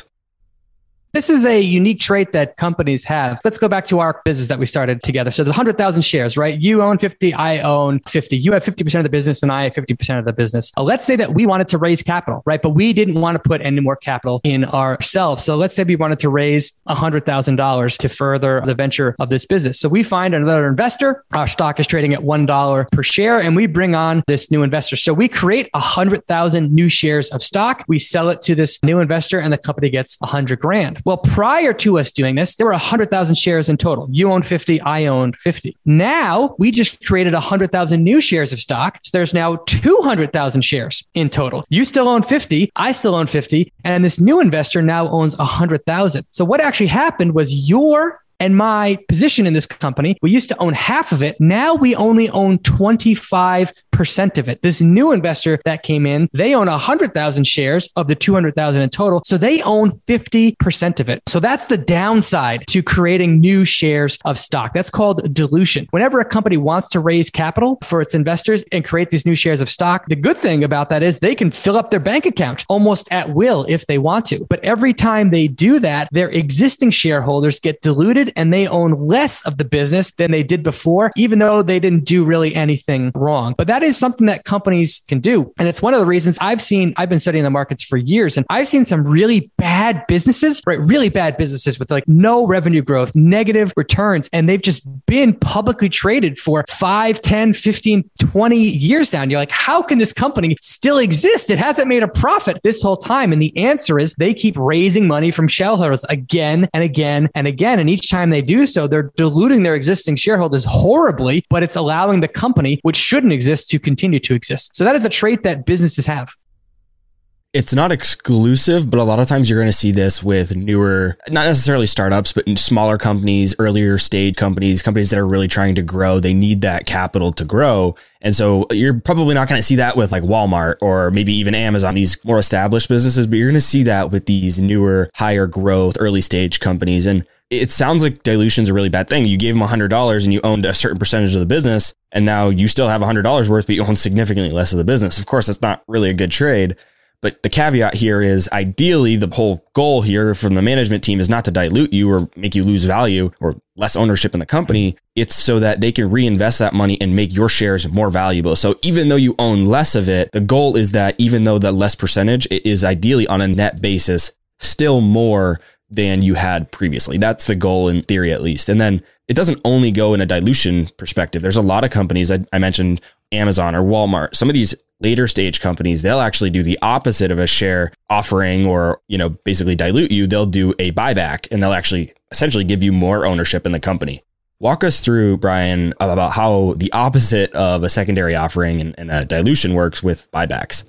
This is a unique trait that companies have. Let's go back to our business that we started together. So there's one hundred thousand shares, right? You own fifty, I own fifty. You have fifty percent of the business and I have fifty percent of the business. Uh, let's say that we wanted to raise capital, right? But we didn't want to put any more capital in ourselves. So let's say we wanted to raise one hundred thousand dollars to further the venture of this business. So we find another investor. Our stock is trading at one dollar per share and we bring on this new investor. So we create one hundred thousand new shares of stock. We sell it to this new investor and the company gets one hundred grand. Well, prior to us doing this, there were one hundred thousand shares in total. You owned fifty, I owned fifty. Now we just created one hundred thousand new shares of stock. So there's now two hundred thousand shares in total. You still own fifty, I still own fifty, and this new investor now owns one hundred thousand. So what actually happened was your and my position in this company, we used to own half of it. Now we only own twenty-five percent of it. This new investor that came in, they own one hundred thousand shares of the two hundred thousand in total. So they own fifty percent of it. So that's the downside to creating new shares of stock. That's called dilution. Whenever a company wants to raise capital for its investors and create these new shares of stock, the good thing about that is they can fill up their bank account almost at will if they want to. But every time they do that, their existing shareholders get diluted and they own less of the business than they did before, even though they didn't do really anything wrong. But that is something that companies can do. And it's one of the reasons I've seen, I've been studying the markets for years, and I've seen some really bad businesses, right? Really bad businesses with like no revenue growth, negative returns. And they've just been publicly traded for five, ten, fifteen, twenty years now. And you're like, how can this company still exist? It hasn't made a profit this whole time. And the answer is they keep raising money from shareholders again and again and again. And each time they do so, they're diluting their existing shareholders horribly, but it's allowing the company, which shouldn't exist, to continue to exist. So that is a trait that businesses have. It's not exclusive, but a lot of times you're going to see this with newer, not necessarily startups, but smaller companies, earlier stage companies, companies that are really trying to grow. They need that capital to grow. And so you're probably not going to see that with like Walmart or maybe even Amazon, these more established businesses, but you're going to see that with these newer, higher growth, early stage companies. And it sounds like dilution is a really bad thing. You gave them one hundred dollars and you owned a certain percentage of the business, and now you still have one hundred dollars worth, but you own significantly less of the business. Of course, that's not really a good trade. But the caveat here is ideally the whole goal here from the management team is not to dilute you or make you lose value or less ownership in the company. It's so that they can reinvest that money and make your shares more valuable. So even though you own less of it, the goal is that even though the less percentage, it is ideally on a net basis, still more than you had previously. That's the goal in theory, at least. And then it doesn't only go in a dilution perspective. There's a lot of companies, I, I mentioned Amazon or Walmart, some of these later stage companies, they'll actually do the opposite of a share offering or, you know, basically dilute you. They'll do a buyback and they'll actually essentially give you more ownership in the company. Walk us through, Brian, about how the opposite of a secondary offering and, and a dilution works with buybacks.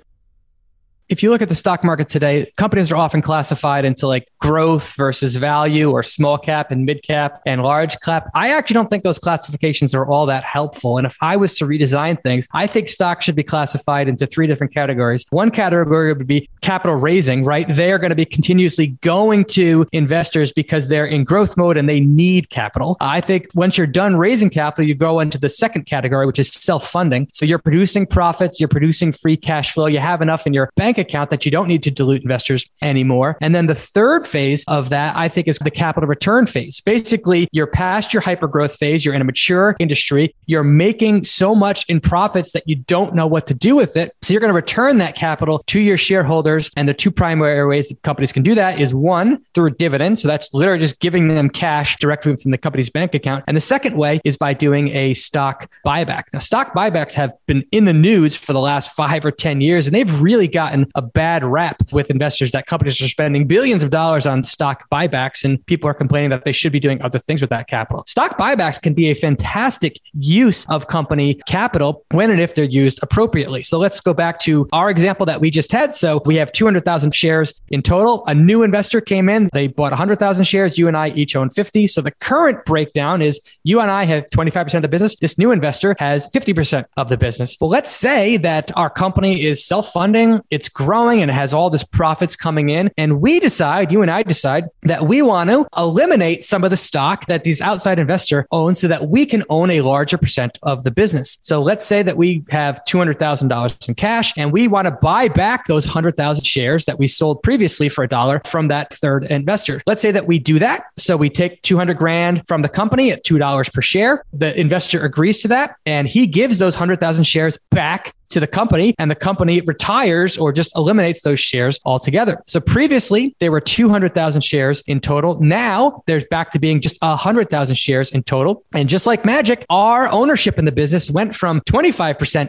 If you look at the stock market today, companies are often classified into like growth versus value or small cap and mid cap and large cap. I actually don't think those classifications are all that helpful. And if I was to redesign things, I think stocks should be classified into three different categories. One category would be capital raising, right? They are going to be continuously going to investors because they're in growth mode and they need capital. I think once you're done raising capital, you go into the second category, which is self-funding. So you're producing profits, you're producing free cash flow, you have enough in your bank account that you don't need to dilute investors anymore. And then the third phase of that, I think, is the capital return phase. Basically, you're past your hypergrowth phase. You're in a mature industry. You're making so much in profits that you don't know what to do with it. So you're going to return that capital to your shareholders. And the two primary ways that companies can do that is one, through a dividend. So that's literally just giving them cash directly from the company's bank account. And the second way is by doing a stock buyback. Now, stock buybacks have been in the news for the last five or ten years, and they've really gotten a bad rap with investors that companies are spending billions of dollars on stock buybacks, and people are complaining that they should be doing other things with that capital. Stock buybacks can be a fantastic use of company capital when and if they're used appropriately. So let's go back to our example that we just had. So we have two hundred thousand shares in total. A new investor came in. They bought one hundred thousand shares. You and I each own fifty. So the current breakdown is you and I have twenty-five percent of the business. This new investor has fifty percent of the business. Well, let's say that our company is self-funding. It's growing and it has all this profits coming in. And we decide, you and I decide that we want to eliminate some of the stock that these outside investor owns so that we can own a larger percent of the business. So let's say that we have two hundred thousand dollars in cash and we want to buy back those one hundred thousand shares that we sold previously for a dollar from that third investor. Let's say that we do that. So we take two hundred grand from the company at two dollars per share. The investor agrees to that and he gives those one hundred thousand shares back to the company, and the company retires or just eliminates those shares altogether. So previously there were two hundred thousand shares in total. Now there's back to being just one hundred thousand shares in total. And just like magic, our ownership in the business went from twenty-five percent each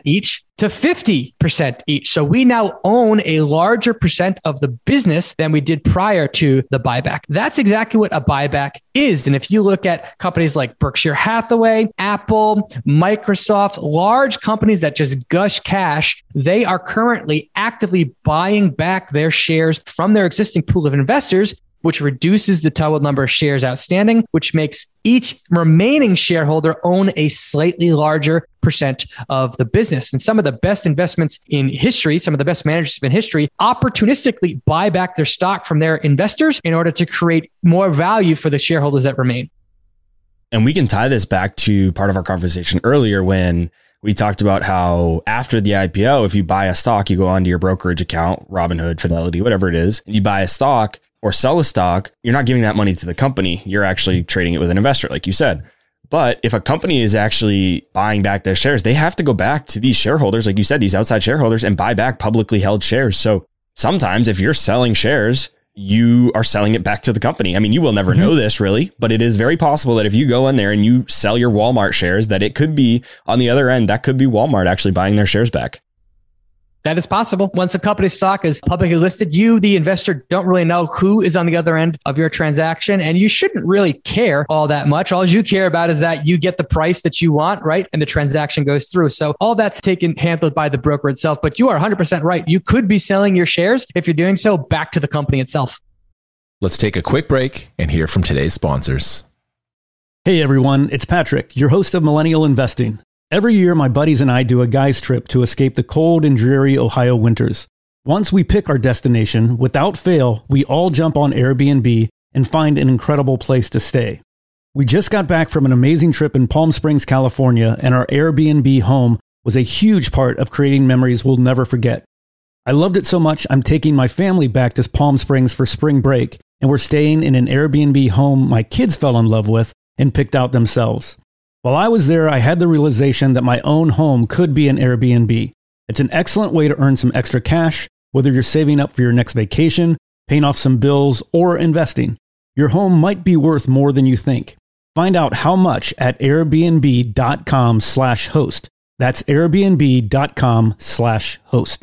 to fifty percent each. So we now own a larger percent of the business than we did prior to the buyback. That's exactly what a buyback is. And if you look at companies like Berkshire Hathaway, Apple, Microsoft, large companies that just gush cash, they are currently actively buying back their shares from their existing pool of investors, which reduces the total number of shares outstanding, which makes each remaining shareholder own a slightly larger percent of the business. And some of the best investments in history, some of the best managers in history, opportunistically buy back their stock from their investors in order to create more value for the shareholders that remain. And we can tie this back to part of our conversation earlier when we talked about how after the I P O, if you buy a stock, you go onto your brokerage account, Robinhood, Fidelity, whatever it is, and you buy a stock or sell a stock, you're not giving that money to the company. You're actually trading it with an investor, like you said. But if a company is actually buying back their shares, they have to go back to these shareholders, like you said, these outside shareholders, and buy back publicly held shares. So sometimes if you're selling shares, you are selling it back to the company. I mean, you will never mm-hmm. know this really, but it is very possible that if you go in there and you sell your Walmart shares, that it could be on the other end, that could be Walmart actually buying their shares back. That is possible. Once a company's stock is publicly listed, you, the investor, don't really know who is on the other end of your transaction. And you shouldn't really care all that much. All you care about is that you get the price that you want, right? And the transaction goes through. So all that's taken, handled by the broker itself. But you are one hundred percent right. You could be selling your shares, if you're doing so, back to the company itself. Let's take a quick break and hear from today's sponsors. Hey everyone, it's Patrick, your host of Millennial Investing. Every year, my buddies and I do a guy's trip to escape the cold and dreary Ohio winters. Once we pick our destination, without fail, we all jump on Airbnb and find an incredible place to stay. We just got back from an amazing trip in Palm Springs, California, and our Airbnb home was a huge part of creating memories we'll never forget. I loved it so much, I'm taking my family back to Palm Springs for spring break, and we're staying in an Airbnb home my kids fell in love with and picked out themselves. While I was there, I had the realization that my own home could be an Airbnb. It's an excellent way to earn some extra cash, whether you're saving up for your next vacation, paying off some bills, or investing. Your home might be worth more than you think. Find out how much at airbnb.com slash host. That's airbnb.com slash host.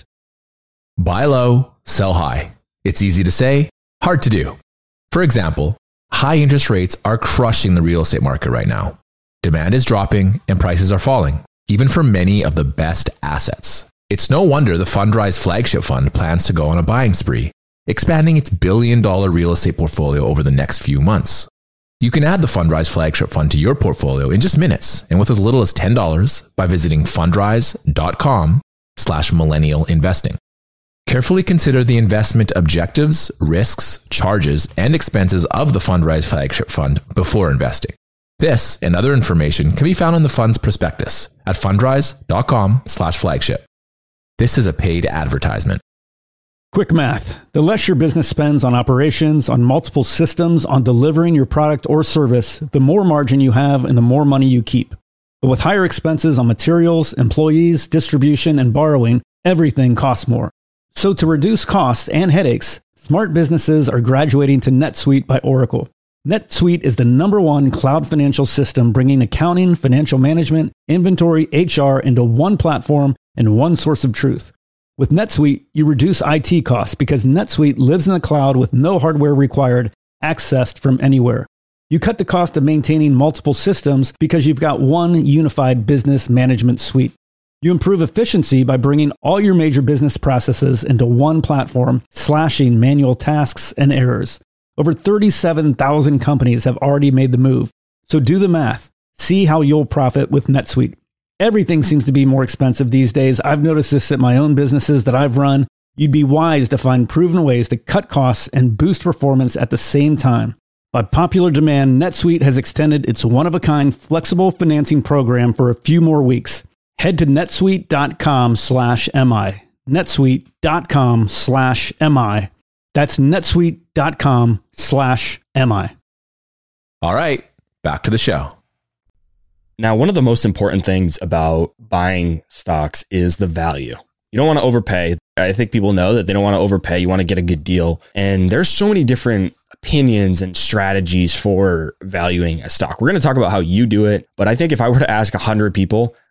Buy low, sell high. It's easy to say, hard to do. For example, high interest rates are crushing the real estate market right now. Demand is dropping and prices are falling, even for many of the best assets. It's no wonder the Fundrise flagship fund plans to go on a buying spree, expanding its billion dollar real estate portfolio over the next few months. You can add the Fundrise flagship fund to your portfolio in just minutes and with as little as ten dollars by visiting fundrise.com slash millennial investing. Carefully consider the investment objectives, risks, charges, and expenses of the Fundrise flagship fund before investing. This and other information can be found in the fund's prospectus at fundrise.com slash flagship. This is a paid advertisement. Quick math. The less your business spends on operations, on multiple systems, on delivering your product or service, the more margin you have and the more money you keep. But with higher expenses on materials, employees, distribution, and borrowing, everything costs more. So to reduce costs and headaches, smart businesses are graduating to NetSuite by Oracle. NetSuite is the number one cloud financial system bringing accounting, financial management, inventory, H R into one platform and one source of truth. With NetSuite, you reduce I T costs because NetSuite lives in the cloud with no hardware required, accessed from anywhere. You cut the cost of maintaining multiple systems because you've got one unified business management suite. You improve efficiency by bringing all your major business processes into one platform, slashing manual tasks and errors. Over thirty-seven thousand companies have already made the move. So do the math. See how you'll profit with NetSuite. Everything seems to be more expensive these days. I've noticed this at my own businesses that I've run. You'd be wise to find proven ways to cut costs and boost performance at the same time. By popular demand, NetSuite has extended its one-of-a-kind flexible financing program for a few more weeks. Head to netsuite.com slash MI. netsuite.com slash MI. That's netsuite.com slash MI. All right, back to the show. Now, one of the most important things about buying stocks is the value. You don't want to overpay. I think people know that they don't want to overpay. You want to get a good deal. And there's so many different opinions and strategies for valuing a stock. We're going to talk about how you do it. But I think if I were to ask one hundred people,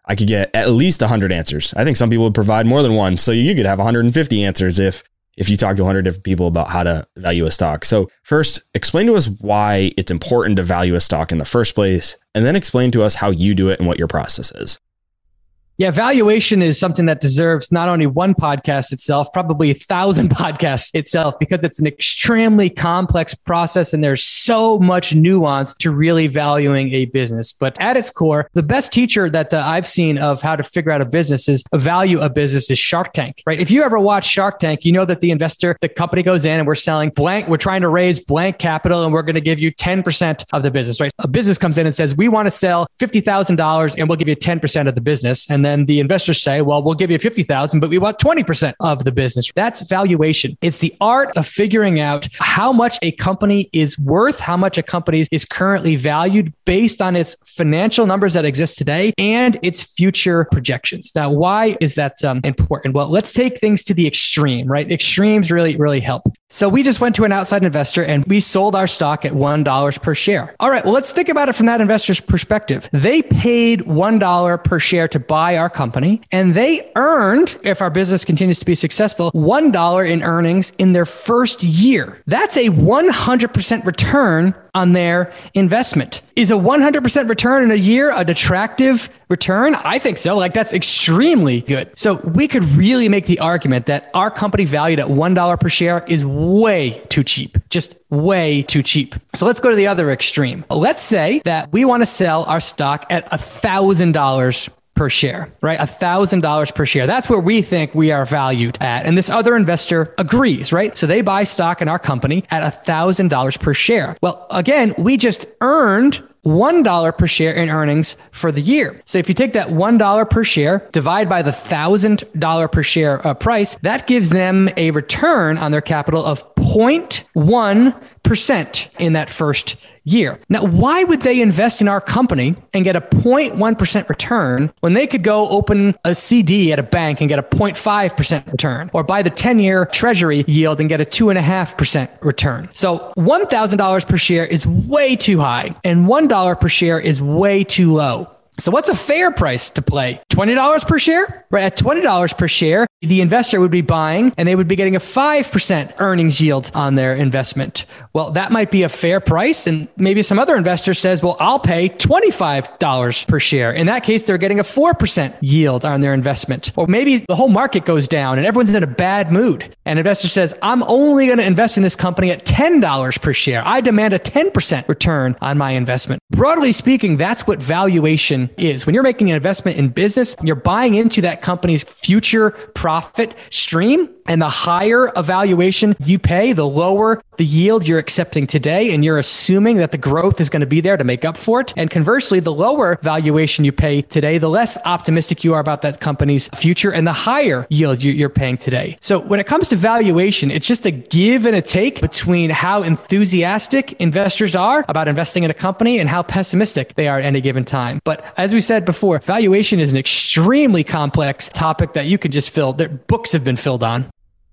I could get at least one hundred answers. I think some people would provide more than one. So you could have one hundred fifty answers if if you talk to one hundred different people about how to value a stock. So first, explain to us why it's important to value a stock in the first place, and then explain to us how you do it and what your process is. Yeah, valuation is something that deserves not only one podcast itself, probably a thousand podcasts itself, because it's an extremely complex process and there's so much nuance to really valuing a business. But at its core, the best teacher that uh, I've seen of how to figure out a business is value a business is Shark Tank, right? If you ever watch Shark Tank, you know that the investor, the company goes in and we're selling blank, we're trying to raise blank capital and we're going to give you ten percent of the business, right? A business comes in and says, we want to sell fifty thousand dollars and we'll give you ten percent of the business. And then the investors say, well, we'll give you fifty thousand, but we want twenty percent of the business. That's valuation. It's the art of figuring out how much a company is worth, how much a company is currently valued based on its financial numbers that exist today and its future projections. Now, why is that um, important? Well, let's take things to the extreme, right? Extremes really, really help. So we just went to an outside investor and we sold our stock at one dollar per share. All right, well, let's think about it from that investor's perspective. They paid one dollar per share to buy our company. And they earned, if our business continues to be successful, one dollar in earnings in their first year. That's a one hundred percent return on their investment. Is a one hundred percent return in a year a detractive return? I think so. Like, that's extremely good. So we could really make the argument that our company valued at one dollar per share is way too cheap. Just way too cheap. So let's go to the other extreme. Let's say that we want to sell our stock at one thousand dollars per share, right? one thousand dollars per share. That's where we think we are valued at. And this other investor agrees, right? So they buy stock in our company at one thousand dollars per share. Well, again, we just earned one dollar per share in earnings for the year. So if you take that one dollar per share, divide by the one thousand dollars per share uh, price, that gives them a return on their capital of zero point one percent in that first year. Now, why would they invest in our company and get a zero point one percent return when they could go open a C D at a bank and get a zero point five percent return, or buy the ten-year treasury yield and get a two point five percent return? So one thousand dollars per share is way too high and one dollar per share is way too low. So what's a fair price to play? twenty dollars per share? Right, at twenty dollars per share, the investor would be buying and they would be getting a five percent earnings yield on their investment. Well, that might be a fair price. And maybe some other investor says, well, I'll pay twenty-five dollars per share. In that case, they're getting a four percent yield on their investment. Or maybe the whole market goes down and everyone's in a bad mood. And investor says, I'm only going to invest in this company at ten dollars per share. I demand a ten percent return on my investment. Broadly speaking, that's what valuation is. When you're making an investment in business, you're buying into that company's future profit stream. And the higher a valuation you pay, the lower the yield you're accepting today. And you're assuming that the growth is going to be there to make up for it. And conversely, the lower valuation you pay today, the less optimistic you are about that company's future and the higher yield you're paying today. So when it comes to valuation, it's just a give and a take between how enthusiastic investors are about investing in a company and how pessimistic they are at any given time. But as we said before, valuation is an extremely complex topic that you could just fill, that books have been filled on.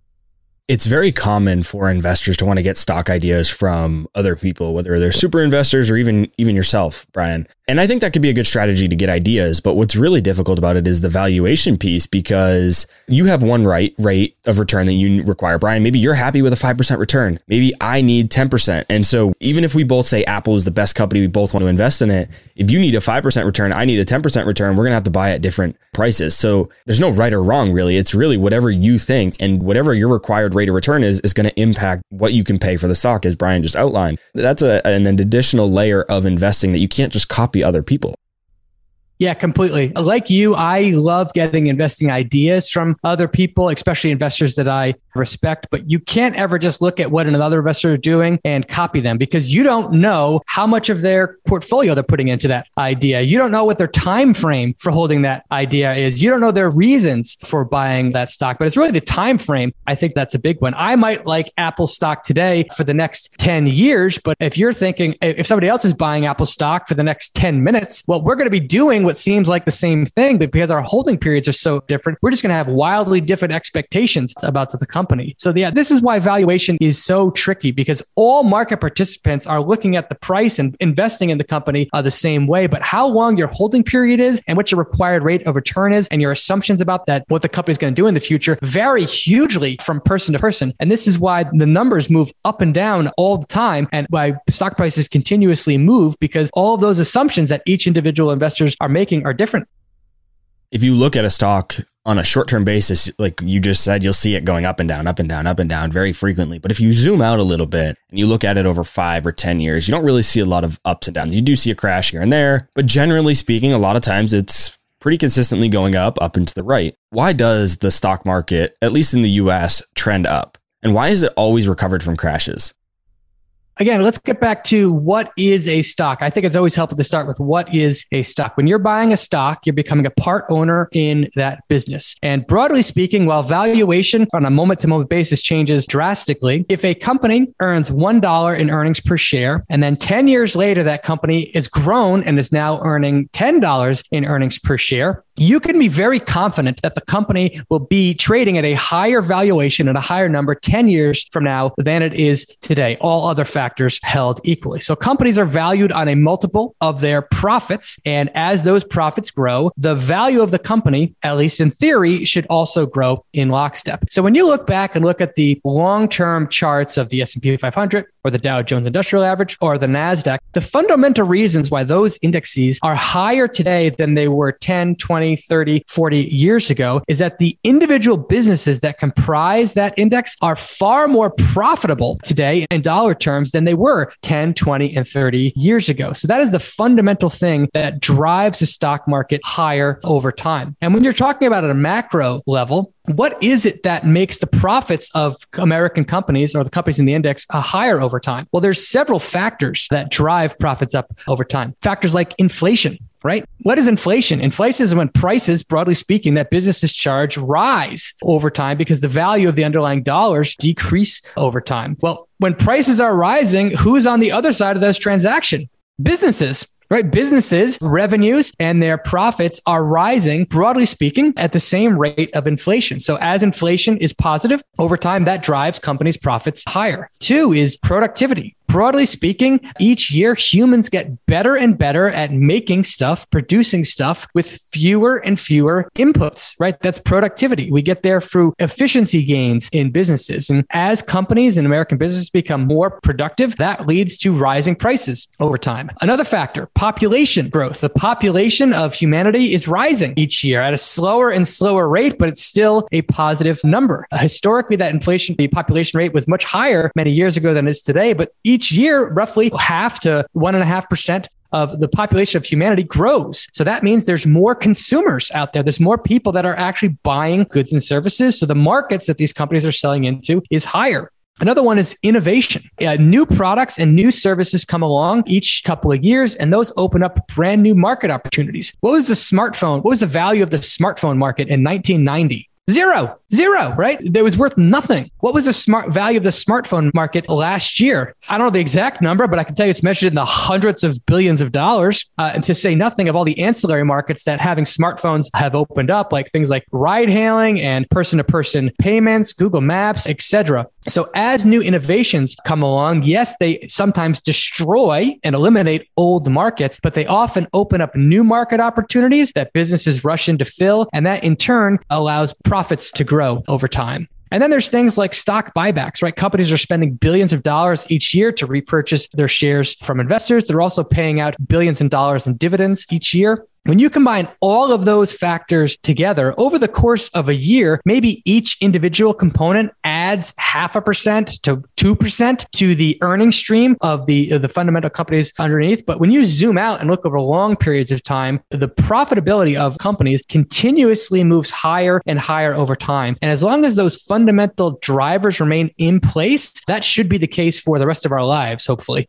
It's very common for investors to want to get stock ideas from other people, whether they're super investors or even even yourself, Brian. And I think that could be a good strategy to get ideas. But what's really difficult about it is the valuation piece, because you have one right rate of return that you require. Brian, maybe you're happy with a five percent return. Maybe I need ten percent. And so even if we both say Apple is the best company, we both want to invest in it. If you need a five percent return, I need a ten percent return, we're going to have to buy at different prices. So there's no right or wrong, really. It's really whatever you think, and whatever your required rate of return is, is going to impact what you can pay for the stock, as Brian just outlined. That's a, an additional layer of investing that you can't just copy other people. Yeah, completely. Like you, I love getting investing ideas from other people, especially investors that I respect. But you can't ever just look at what another investor is doing and copy them, because you don't know how much of their portfolio they're putting into that idea. You don't know what their time frame for holding that idea is. You don't know their reasons for buying that stock, but it's really the time frame. I think that's a big one. I might like Apple stock today for the next ten years, but if you're thinking, if somebody else is buying Apple stock for the next ten minutes, well, we're going to be doing what seems like the same thing, but because our holding periods are so different, we're just going to have wildly different expectations about the company. company. So yeah, this is why valuation is so tricky, because all market participants are looking at the price and investing in the company uh, the same way. But how long your holding period is and what your required rate of return is and your assumptions about that, what the company is going to do in the future, vary hugely from person to person. And this is why the numbers move up and down all the time, and why stock prices continuously move, because all of those assumptions that each individual investors are making are different. If you look at a stock on a short-term basis, like you just said, you'll see it going up and down, up and down, up and down very frequently. But if you zoom out a little bit and you look at it over five or ten years, you don't really see a lot of ups and downs. You do see a crash here and there, but generally speaking, a lot of times it's pretty consistently going up, up and to the right. Why does the stock market, at least in the U S, trend up? And why is it always recovered from crashes? Again, let's get back to what is a stock. I think it's always helpful to start with what is a stock. When you're buying a stock, you're becoming a part owner in that business. And broadly speaking, while valuation on a moment-to-moment basis changes drastically, if a company earns one dollar in earnings per share, and then ten years later, that company is grown and is now earning ten dollars in earnings per share, you can be very confident that the company will be trading at a higher valuation and a higher number ten years from now than it is today, all other factors held equally. So companies are valued on a multiple of their profits. And as those profits grow, the value of the company, at least in theory, should also grow in lockstep. So when you look back and look at the long-term charts of the S and P five hundred or the Dow Jones Industrial Average or the NASDAQ, the fundamental reasons why those indexes are higher today than they were ten, twenty, thirty, forty years ago is that the individual businesses that comprise that index are far more profitable today in dollar terms than they were ten, twenty, and thirty years ago. So that is the fundamental thing that drives the stock market higher over time. And when you're talking about at a macro level, what is it that makes the profits of American companies or the companies in the index uh, higher over time? Well, there's several factors that drive profits up over time. Factors like inflation. Right? What is inflation? Inflation is when prices, broadly speaking, that businesses charge rise over time because the value of the underlying dollars decrease over time. Well, when prices are rising, who's on the other side of this transaction? Businesses. Right? Businesses, revenues, and their profits are rising, broadly speaking, at the same rate of inflation. So as inflation is positive over time, that drives companies' profits higher. Two is productivity. Broadly speaking, each year humans get better and better at making stuff, producing stuff with fewer and fewer inputs, right? That's productivity. We get there through efficiency gains in businesses. And as companies and American businesses become more productive, that leads to rising prices over time. Another factor, population growth. The population of humanity is rising each year at a slower and slower rate, but it's still a positive number. Uh, historically, that inflation, the population rate was much higher many years ago than it is today, but each year, roughly half to one and a half percent of the population of humanity grows. So that means there's more consumers out there. There's more people that are actually buying goods and services. So the markets that these companies are selling into is higher. Another one is innovation. Uh, new products and new services come along each couple of years, and those open up brand new market opportunities. What was the smartphone? What was the value of the smartphone market in nineteen ninety? Zero, zero, right? It was worth nothing. What was the smart value of the smartphone market last year? I don't know the exact number, but I can tell you it's measured in the hundreds of billions of dollars. Uh, and to say nothing of all the ancillary markets that having smartphones have opened up, like things like ride hailing and person-to-person payments, Google Maps, et cetera. So as new innovations come along, yes, they sometimes destroy and eliminate old markets, but they often open up new market opportunities that businesses rush in to fill. And that in turn allows profits to grow over time. And then there's things like stock buybacks, right? Companies are spending billions of dollars each year to repurchase their shares from investors. They're also paying out billions of dollars in dividends each year. When you combine all of those factors together over the course of a year, maybe each individual component adds half a percent to two percent to the earnings stream of the, of the fundamental companies underneath. But when you zoom out and look over long periods of time, the profitability of companies continuously moves higher and higher over time. And as long as those fundamental drivers remain in place, that should be the case for the rest of our lives, hopefully.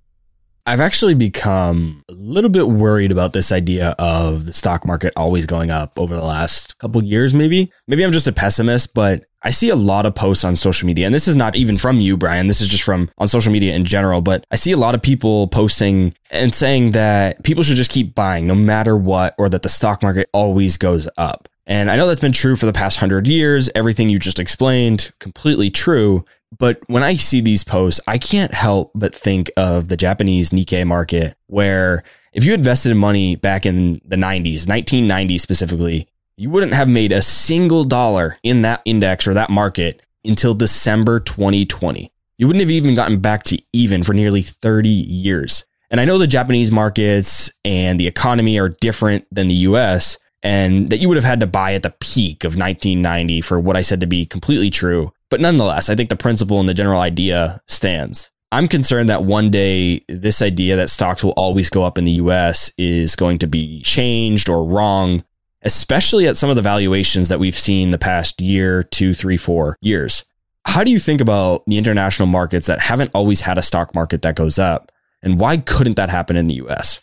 I've actually become a little bit worried about this idea of the stock market always going up over the last couple of years, maybe. Maybe I'm just a pessimist, but I see a lot of posts on social media, and this is not even from you, Brian. This is just from on social media in general, but I see a lot of people posting and saying that people should just keep buying no matter what, or that the stock market always goes up. And I know that's been true for the past hundred years. Everything you just explained, completely true. But when I see these posts, I can't help but think of the Japanese Nikkei market, where if you invested in money back in the nineties, nineteen ninety specifically, you wouldn't have made a single dollar in that index or that market until December twenty twenty. You wouldn't have even gotten back to even for nearly thirty years. And I know the Japanese markets and the economy are different than the U S, and that you would have had to buy at the peak of nineteen ninety for what I said to be completely true. But nonetheless, I think the principle and the general idea stands. I'm concerned that one day this idea that stocks will always go up in the U S is going to be changed or wrong, especially at some of the valuations that we've seen the past year, two, three, four years. How do you think about the international markets that haven't always had a stock market that goes up? And why couldn't that happen in the U S?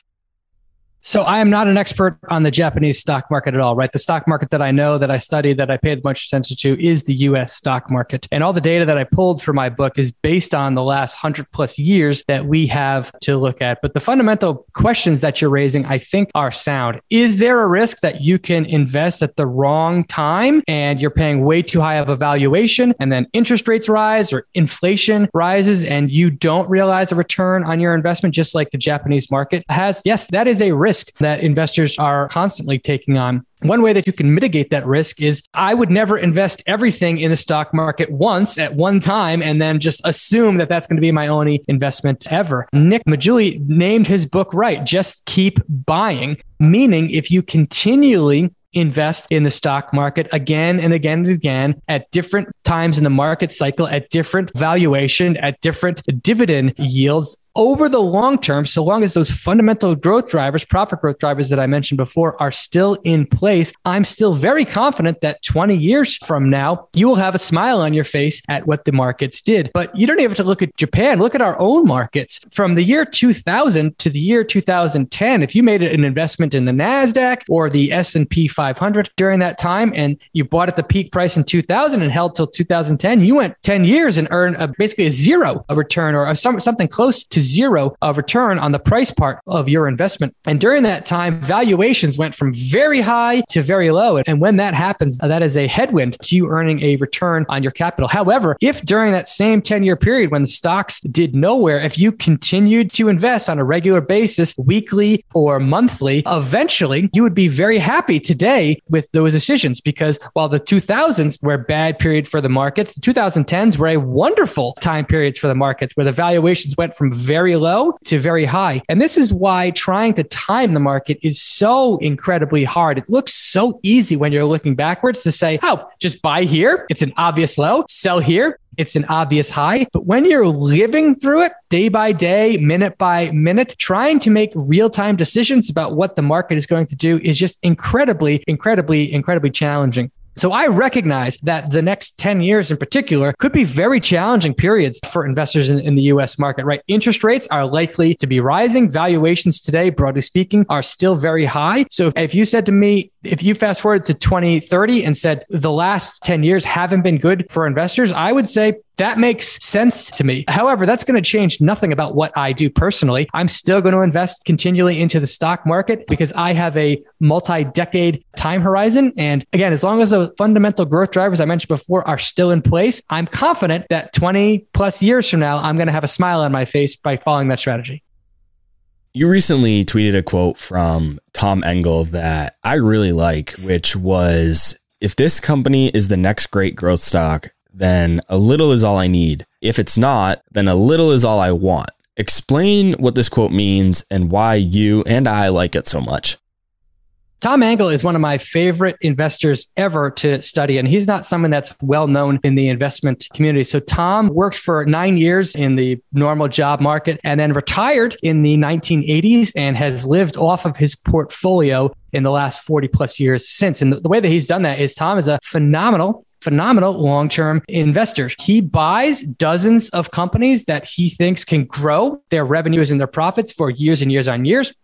So I am not an expert on the Japanese stock market at all, right? The stock market that I know, that I study, that I paid much attention to is the U S stock market. And all the data that I pulled for my book is based on the last hundred plus years that we have to look at. But the fundamental questions that you're raising, I think, are sound. Is there a risk that you can invest at the wrong time and you're paying way too high of a valuation, and then interest rates rise or inflation rises and you don't realize a return on your investment, just like the Japanese market has? Yes, that is a risk that investors are constantly taking on. One way that you can mitigate that risk is I would never invest everything in the stock market once at one time and then just assume that that's going to be my only investment ever. Nick Maggiulli named his book right. Just keep buying, meaning if you continually invest in the stock market again and again and again at different times in the market cycle, at different valuation, at different dividend yields, over the long term, so long as those fundamental growth drivers, profit growth drivers that I mentioned before, are still in place, I'm still very confident that twenty years from now, you will have a smile on your face at what the markets did. But you don't even have to look at Japan. Look at our own markets. From the year two thousand to the year two thousand ten, if you made an investment in the NASDAQ or the S and P five hundred during that time, and you bought at the peak price in two thousand and held till two thousand ten, you went ten years and earned a, basically a zero a return, or a, some, something close to zero of return on the price part of your investment. And during that time, valuations went from very high to very low. And when that happens, that is a headwind to you earning a return on your capital. However, if during that same ten-year period when the stocks did nowhere, if you continued to invest on a regular basis, weekly or monthly, eventually you would be very happy today with those decisions, because while the two thousands were a bad period for the markets, the twenty tens were a wonderful time periods for the markets, where the valuations went from very low to very high. And this is why trying to time the market is so incredibly hard. It looks so easy when you're looking backwards to say, oh, just buy here. It's an obvious low. Sell here. It's an obvious high. But when you're living through it day by day, minute by minute, trying to make real-time decisions about what the market is going to do is just incredibly, incredibly, incredibly challenging. So I recognize that the next ten years in particular could be very challenging periods for investors in, in the U S market, right? Interest rates are likely to be rising. Valuations today, broadly speaking, are still very high. So if you said to me, if you fast forward to twenty thirty and said the last ten years haven't been good for investors, I would say that makes sense to me. However, that's going to change nothing about what I do personally. I'm still going to invest continually into the stock market because I have a multi-decade time horizon. And again, as long as the fundamental growth drivers I mentioned before are still in place, I'm confident that twenty plus years from now, I'm going to have a smile on my face by following that strategy. You recently tweeted a quote from Tom Engel that I really like, which was, if this company is the next great growth stock, then a little is all I need. If it's not, then a little is all I want. Explain what this quote means and why you and I like it so much. Tom Engel is one of my favorite investors ever to study, and he's not someone that's well known in the investment community. So Tom worked for nine years in the normal job market and then retired in the nineteen eighties and has lived off of his portfolio in the last forty plus years since. And the way that he's done that is Tom is a phenomenal phenomenal long-term investor. He buys dozens of companies that he thinks can grow their revenues and their profits for years and years on years.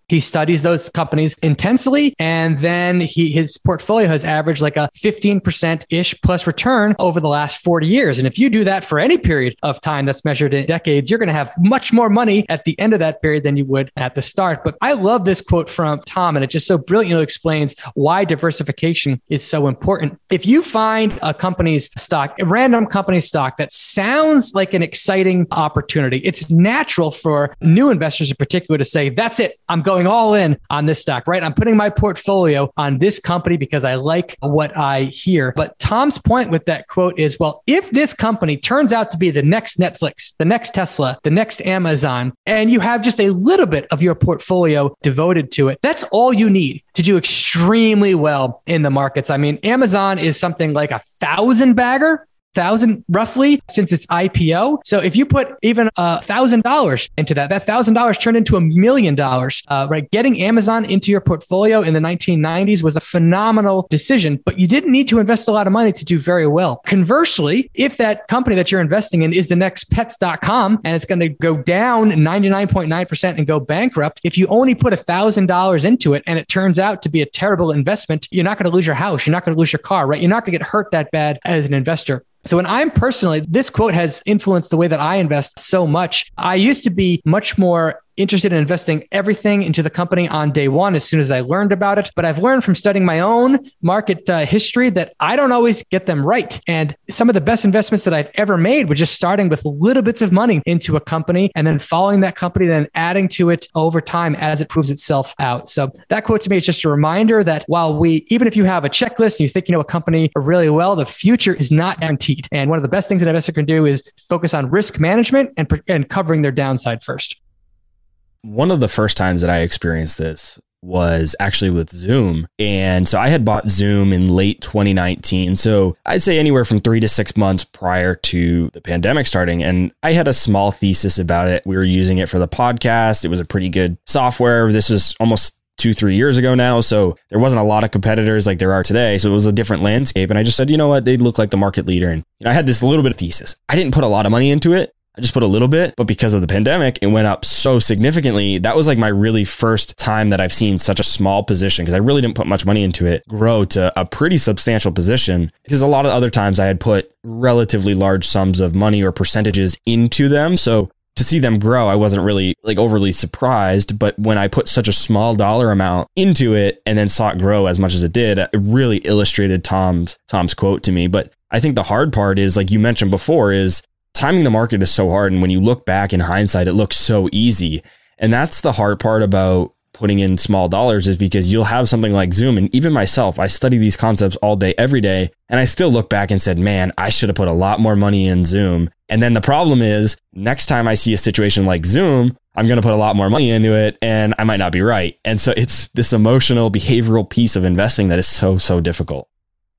He studies those companies intensely, and then he his portfolio has averaged like a fifteen percent-ish plus return over the last forty years. And if you do that for any period of time that's measured in decades, you're going to have much more money at the end of that period than you would at the start. But I love this quote from Tom, and it just so brilliantly explains why diversification is so important. If you find a company's stock, a random company stock that sounds like an exciting opportunity, it's natural for new investors in particular to say, that's it, I'm going all in on this stock, right? I'm putting my portfolio on this company because I like what I hear. But Tom's point with that quote is, well, if this company turns out to be the next Netflix, the next Tesla, the next Amazon, and you have just a little bit of your portfolio devoted to it, that's all you need to do extremely well in the markets. I mean, Amazon is something like a thousand bagger. Thousand roughly since its I P O. So if you put even a thousand dollars into that, that thousand dollars turned into a million dollars, uh, right? Getting Amazon into your portfolio in the nineteen nineties was a phenomenal decision, but you didn't need to invest a lot of money to do very well. Conversely, if that company that you're investing in is the next pets dot com and it's going to go down ninety-nine point nine percent and go bankrupt, if you only put a thousand dollars into it and it turns out to be a terrible investment, you're not going to lose your house. You're not going to lose your car, right? You're not going to get hurt that bad as an investor. So when I'm personally, this quote has influenced the way that I invest so much. I used to be much more interested in investing everything into the company on day one as soon as I learned about it. But I've learned from studying my own market uh, history that I don't always get them right. And some of the best investments that I've ever made were just starting with little bits of money into a company and then following that company, then adding to it over time as it proves itself out. So that quote to me is just a reminder that while we, even if you have a checklist and you think you know a company really well, the future is not guaranteed. And one of the best things an investor can do is focus on risk management and, and covering their downside first. One of the first times that I experienced this was actually with Zoom. And so I had bought Zoom in late twenty nineteen. So I'd say anywhere from three to six months prior to the pandemic starting. And I had a small thesis about it. We were using it for the podcast. It was a pretty good software. This was almost two, three years ago now. So there wasn't a lot of competitors like there are today. So it was a different landscape. And I just said, you know what? They look like the market leader. And you know, I had this little bit of thesis. I didn't put a lot of money into it. I just put a little bit, but because of the pandemic, it went up so significantly. That was like my really first time that I've seen such a small position, because I really didn't put much money into it, grow to a pretty substantial position, because a lot of other times I had put relatively large sums of money or percentages into them. So to see them grow, I wasn't really like overly surprised. But when I put such a small dollar amount into it and then saw it grow as much as it did, it really illustrated Tom's Tom's quote to me. But I think the hard part is, like you mentioned before, is timing the market is so hard. And when you look back in hindsight, it looks so easy. And that's the hard part about putting in small dollars, is because you'll have something like Zoom. And even myself, I study these concepts all day, every day. And I still look back and said, man, I should have put a lot more money in Zoom. And then the problem is, next time I see a situation like Zoom, I'm going to put a lot more money into it and I might not be right. And so it's this emotional, behavioral piece of investing that is so, so difficult.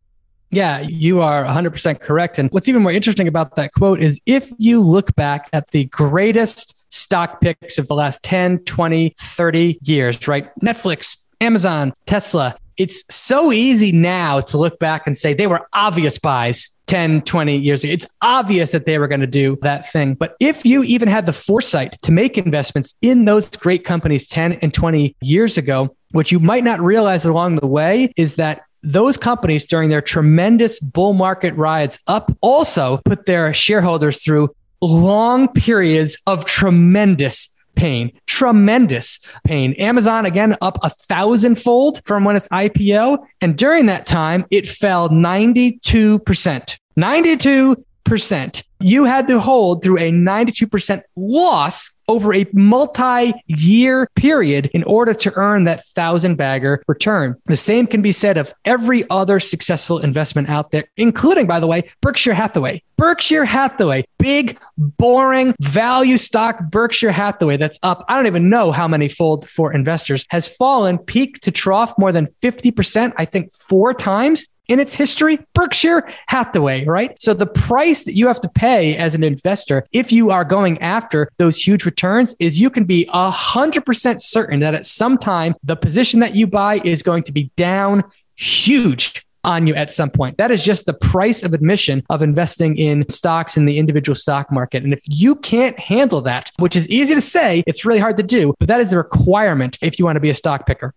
Yeah, you are one hundred percent correct. And what's even more interesting about that quote is if you look back at the greatest stock picks of the last ten, twenty, thirty years, right? Netflix, Amazon, Tesla. It's so easy now to look back and say they were obvious buys ten, twenty years ago. It's obvious that they were going to do that thing. But if you even had the foresight to make investments in those great companies ten and twenty years ago, what you might not realize along the way is that those companies, during their tremendous bull market rides up, also put their shareholders through long periods of tremendous pain, tremendous pain. Amazon, again, up a thousandfold from when its I P O. And during that time, it fell ninety-two percent. ninety-two percent. You had to hold through a ninety-two percent loss over a multi-year period in order to earn that thousand bagger return. The same can be said of every other successful investment out there, including, by the way, Berkshire Hathaway. Berkshire Hathaway, big, boring value stock Berkshire Hathaway that's up, I don't even know how many fold for investors, has fallen peak to trough more than fifty percent, I think four times in its history. Berkshire Hathaway, right? So the price that you have to pay as an investor, if you are going after those huge returns, is you can be one hundred percent certain that at some time, the position that you buy is going to be down huge on you at some point. That is just the price of admission of investing in stocks in the individual stock market. And if you can't handle that, which is easy to say, it's really hard to do, but that is a requirement if you want to be a stock picker.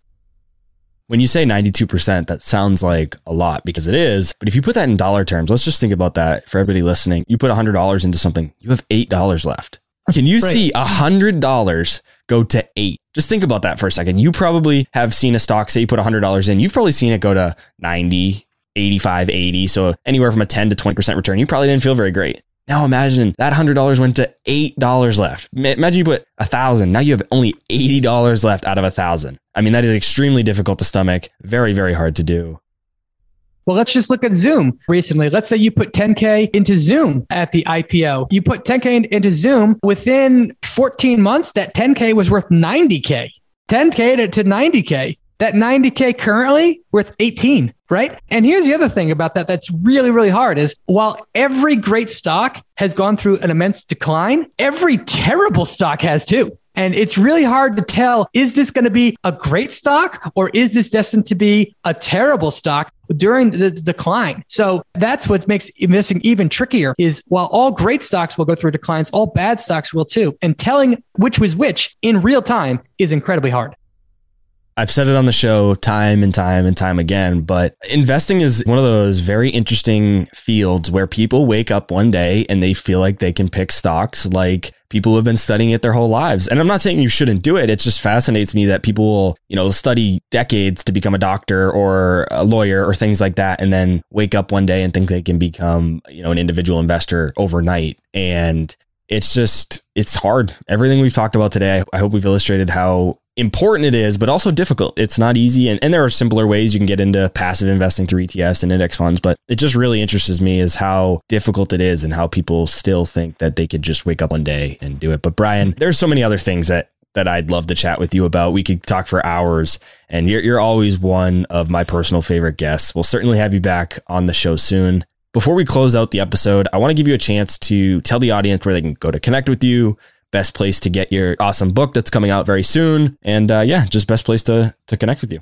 When you say ninety-two percent, that sounds like a lot because it is. But if you put that in dollar terms, let's just think about that for everybody listening. You put one hundred dollars into something, you have eight dollars left. Can you right. see one hundred dollars go to eight? Just think about that for a second. You probably have seen a stock, say you put one hundred dollars in, you've probably seen it go to ninety, eighty-five, eighty. So anywhere from a ten to twenty percent return, you probably didn't feel very great. Now imagine that one hundred dollars went to eight dollars left. Imagine you put one thousand. Now you have only eighty dollars left out of one thousand. I mean, that is extremely difficult to stomach. Very, very hard to do. Well, let's just look at Zoom recently. Let's say you put ten K into Zoom at the I P O. You put ten K into Zoom. Within fourteen months, that ten K was worth ninety K. ten K to, to ninety K. That ninety K currently worth eighteen, right? And here's the other thing about that that's really, really hard is while every great stock has gone through an immense decline, every terrible stock has too. And it's really hard to tell, is this going to be a great stock or is this destined to be a terrible stock during the decline? So that's what makes investing even trickier is while all great stocks will go through declines, all bad stocks will too. And telling which was which in real time is incredibly hard. I've said it on the show time and time and time again, but investing is one of those very interesting fields where people wake up one day and they feel like they can pick stocks like people who have been studying it their whole lives. And I'm not saying you shouldn't do it. It just fascinates me that people will, you know, study decades to become a doctor or a lawyer or things like that, and then wake up one day and think they can become, you know, an individual investor overnight. And it's just, it's hard. Everything we've talked about today, I hope we've illustrated how important it is, but also difficult. It's not easy. And, and there are simpler ways you can get into passive investing through E T Fs and index funds. But it just really interests me is how difficult it is and how people still think that they could just wake up one day and do it. But Brian, there's so many other things that that I'd love to chat with you about. We could talk for hours, and you're, you're always one of my personal favorite guests. We'll certainly have you back on the show soon. Before we close out the episode, I want to give you a chance to tell the audience where they can go to connect with you, best place to get your awesome book that's coming out very soon. And uh, yeah, just best place to to connect with you.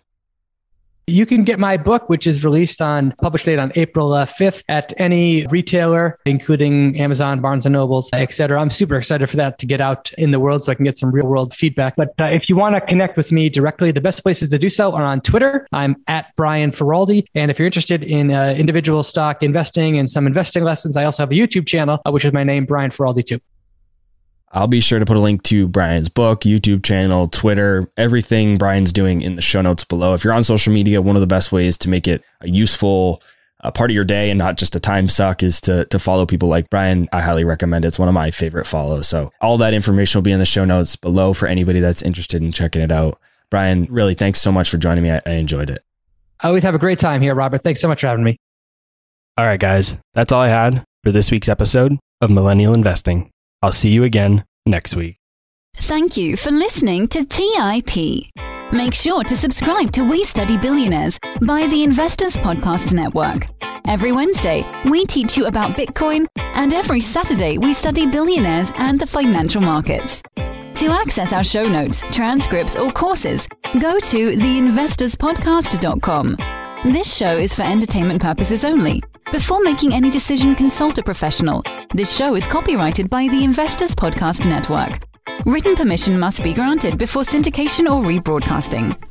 You can get my book, which is released on, published date on April uh, fifth at any retailer, including Amazon, Barnes and Nobles, et cetera. I'm super excited for that to get out in the world so I can get some real world feedback. But uh, if you want to connect with me directly, the best places to do so are on Twitter. I'm at Brian Feroldi. And if you're interested in uh, individual stock investing and some investing lessons, I also have a YouTube channel, uh, which is my name, Brian Feroldi too. I'll be sure to put a link to Brian's book, YouTube channel, Twitter, everything Brian's doing in the show notes below. If you're on social media, one of the best ways to make it a useful uh, part of your day and not just a time suck is to to follow people like Brian. I highly recommend it. It's one of my favorite follows. So all that information will be in the show notes below for anybody that's interested in checking it out. Brian, really, thanks so much for joining me. I, I enjoyed it. I always have a great time here, Robert. Thanks so much for having me. All right, guys, that's all I had for this week's episode of Millennial Investing. I'll see you again next week. Thank you for listening to T I P. Make sure to subscribe to We Study Billionaires by the Investors Podcast Network. Every Wednesday, we teach you about Bitcoin, and every Saturday, we study billionaires and the financial markets. To access our show notes, transcripts, or courses, go to the investors podcast dot com. This show is for entertainment purposes only. Before making any decision, consult a professional. This show is copyrighted by the Investors Podcast Network. Written permission must be granted before syndication or rebroadcasting.